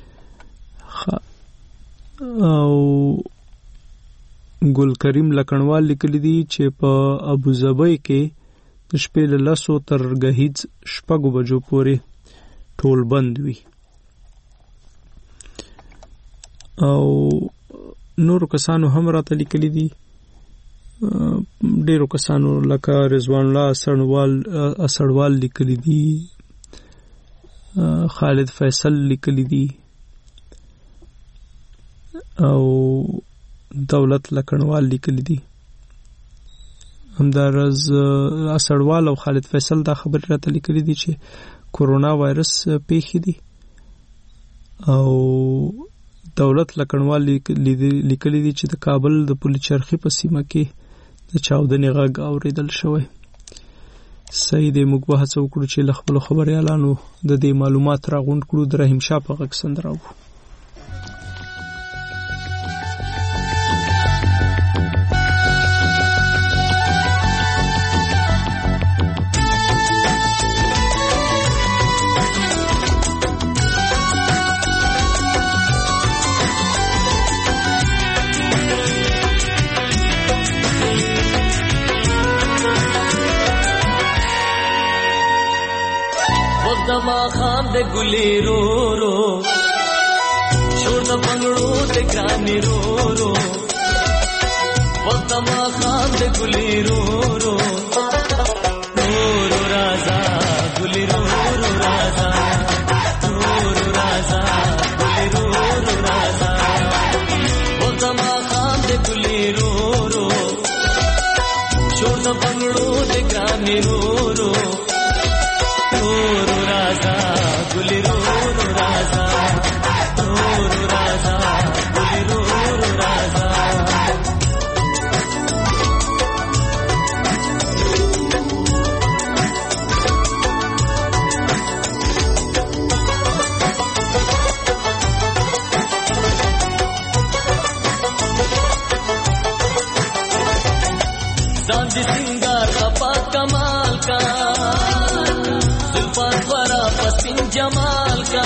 S1: او ګل کریم لکنوال لیکلی دی چې په ابوظبي کې د شپې له 10 تر ګهیځ 6 بجو پورې ټول بند وي. او نورو کسانو هم راته لیکلی دي، ډیرو کسانو لکه رضوان الله اسړوال لیکلی دي، خالد فیصل لیکلی دي او دولت لکنوال لیکلی دي. همدارز اسړوال او خالد فیصل دا خبر راته لیکلی دي چې کورونا وایرس پیښې دي. او دولت لکنوال لیکلی دي چې د کابل د پل چرخي په سیمه کې د چاودنې غږ اوریدل شوی. صحیح دی، موږ به هڅه وکړو چې له خپلو خبریالانو د دې معلومات راغونډ کړو. د رحیم شاه په غږ سندره وو.
S8: د ګلې رو رو شور د بنگړو د ګرانې رو رو وخت ما خام د ګلې رو رو رو رو رازا ګلې رو رو رازا رو رو رازا ګلې رو رو رازا وخت ما خام د ګلې رو رو شور د بنگړو د ګرانې رو رو گلی رو رو رازا رو رو رازا گلی رو رو رازا सांझी सिंगार खपा कमाल का पसिन जमाल का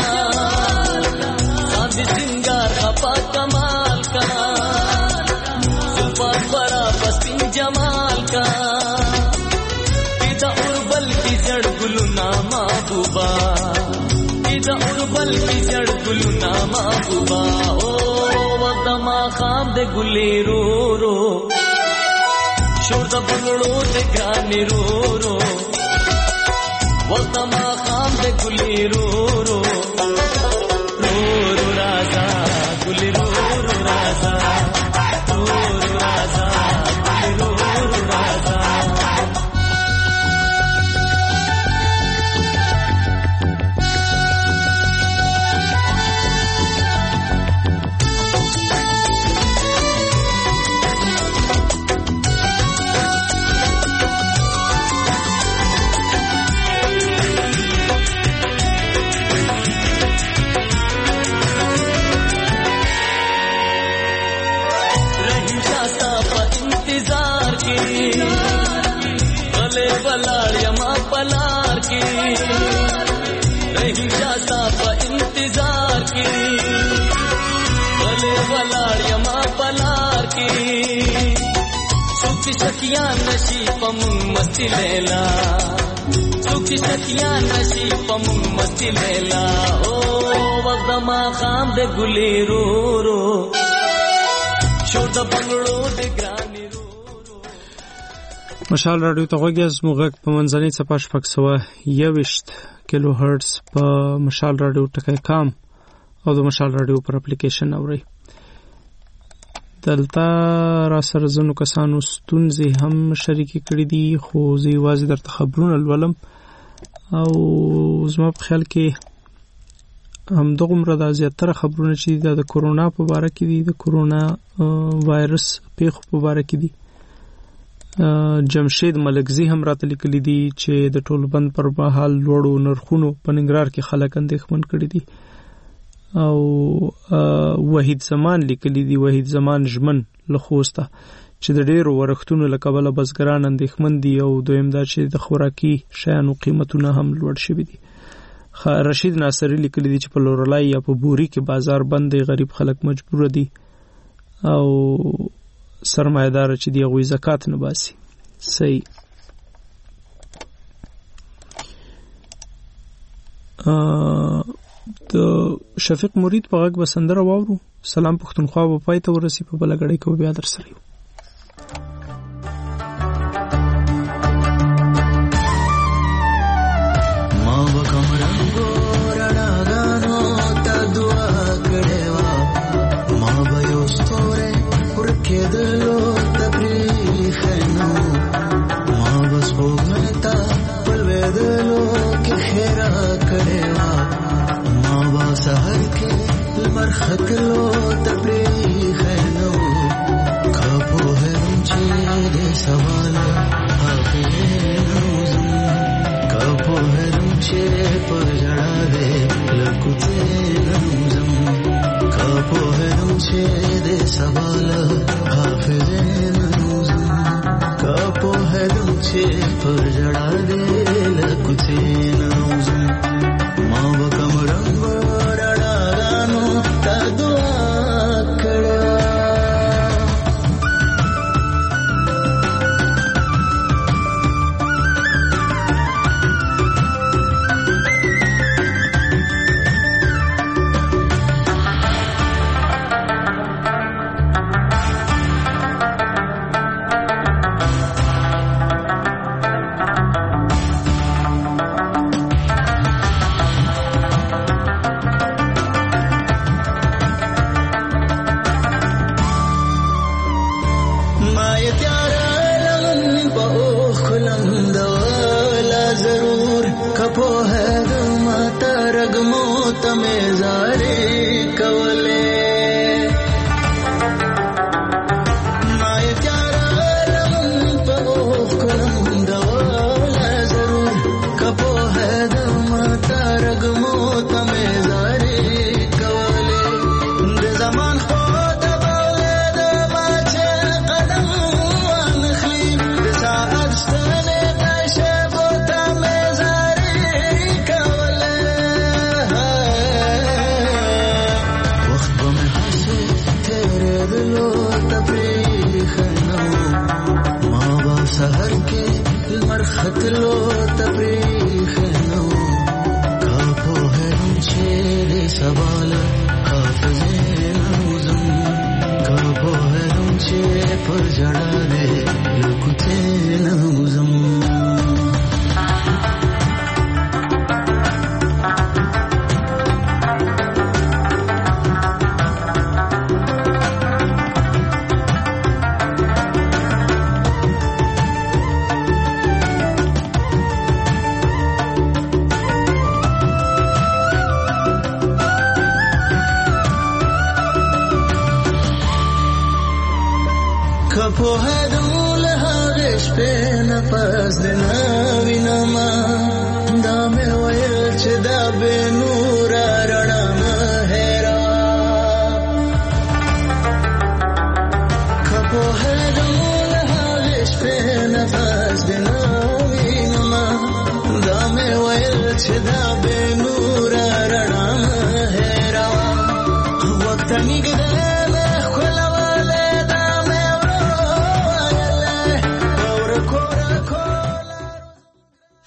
S8: सांझी सिंगार खपा कमाल का सुल्फान बड़ा पसिन जमाल का इदा उर्बल की जड़ गुलुना महबूबा इदा उर्बल की जड़ गुलुना महबूबा ओ वदमा खाम दे गुले रो रो शोर द बंगड़ो दे गाने रो रो वदमा खाम दे गुले रो रो रो रो राजा गुले रो रो राजा रो रो राजा गुले रो रो राजा पलाड़ यमा पलार की रही जाता इंतजार सुखी सखिया नशी पमुंग मस्ती लेला सुखी सखिया नशी पमुंग मस्ती लेला ओ वदमा खाम दे गुली रो रो شور د بنگړو د ګرانی رو
S1: مشال رادیو ته غوږیاز موږ په منځنۍ څپه شپږ سوه یوویشت کیلو هرتز په مشال رادیو ټکی کام او د مشال رادیو پر اپلیکیشن اورئ. دلته را سره ځینو کسانو ستونزې هم شریکې کړي دي خو زه یوازې درته خبرونه لولم او زما په خیال کې همدغومره دا زیاتره خبرونه چې د کورونا په باره کې دي د کورونا وایرس پیښو په باره کې دي. جمشید ملکزی هم راته لیکلي دي چې د ټولبند پر مهال لوړو نرخونو په ننګرهار کې خلک اندېښمن کړي دي او وحید زمان لیکلي دي وحید زمان ژمن له خوسته چې د ډېرو ورښتونو له کبله بزګران اندېښمن دي او دویم دا چې د خوراکي شیانو قیمتونه هم لوړ شوي دي. رشید ناصری لیکلی دی چې په لورلای یا په بوري کې بازار بند دی غریب خلک مجبور دي او سرمایدار چې دی غوي زکات نه باسي. صحیح. د شفیق مرید په غږ بسندره واورو. سلام پښتونخوا په پای ته ورسی په بلګړی کې بیا در سره یو.
S9: خطلو تبلیغ نو کپو هرم چې د سوال حافظ نوزم کپو هرم چې پجړا دې لکوته نوزم کپو هرم چې د سوال حافظ نوزم کپو هرم چې پجړا دې لکوته نوزم ما وکمرم to the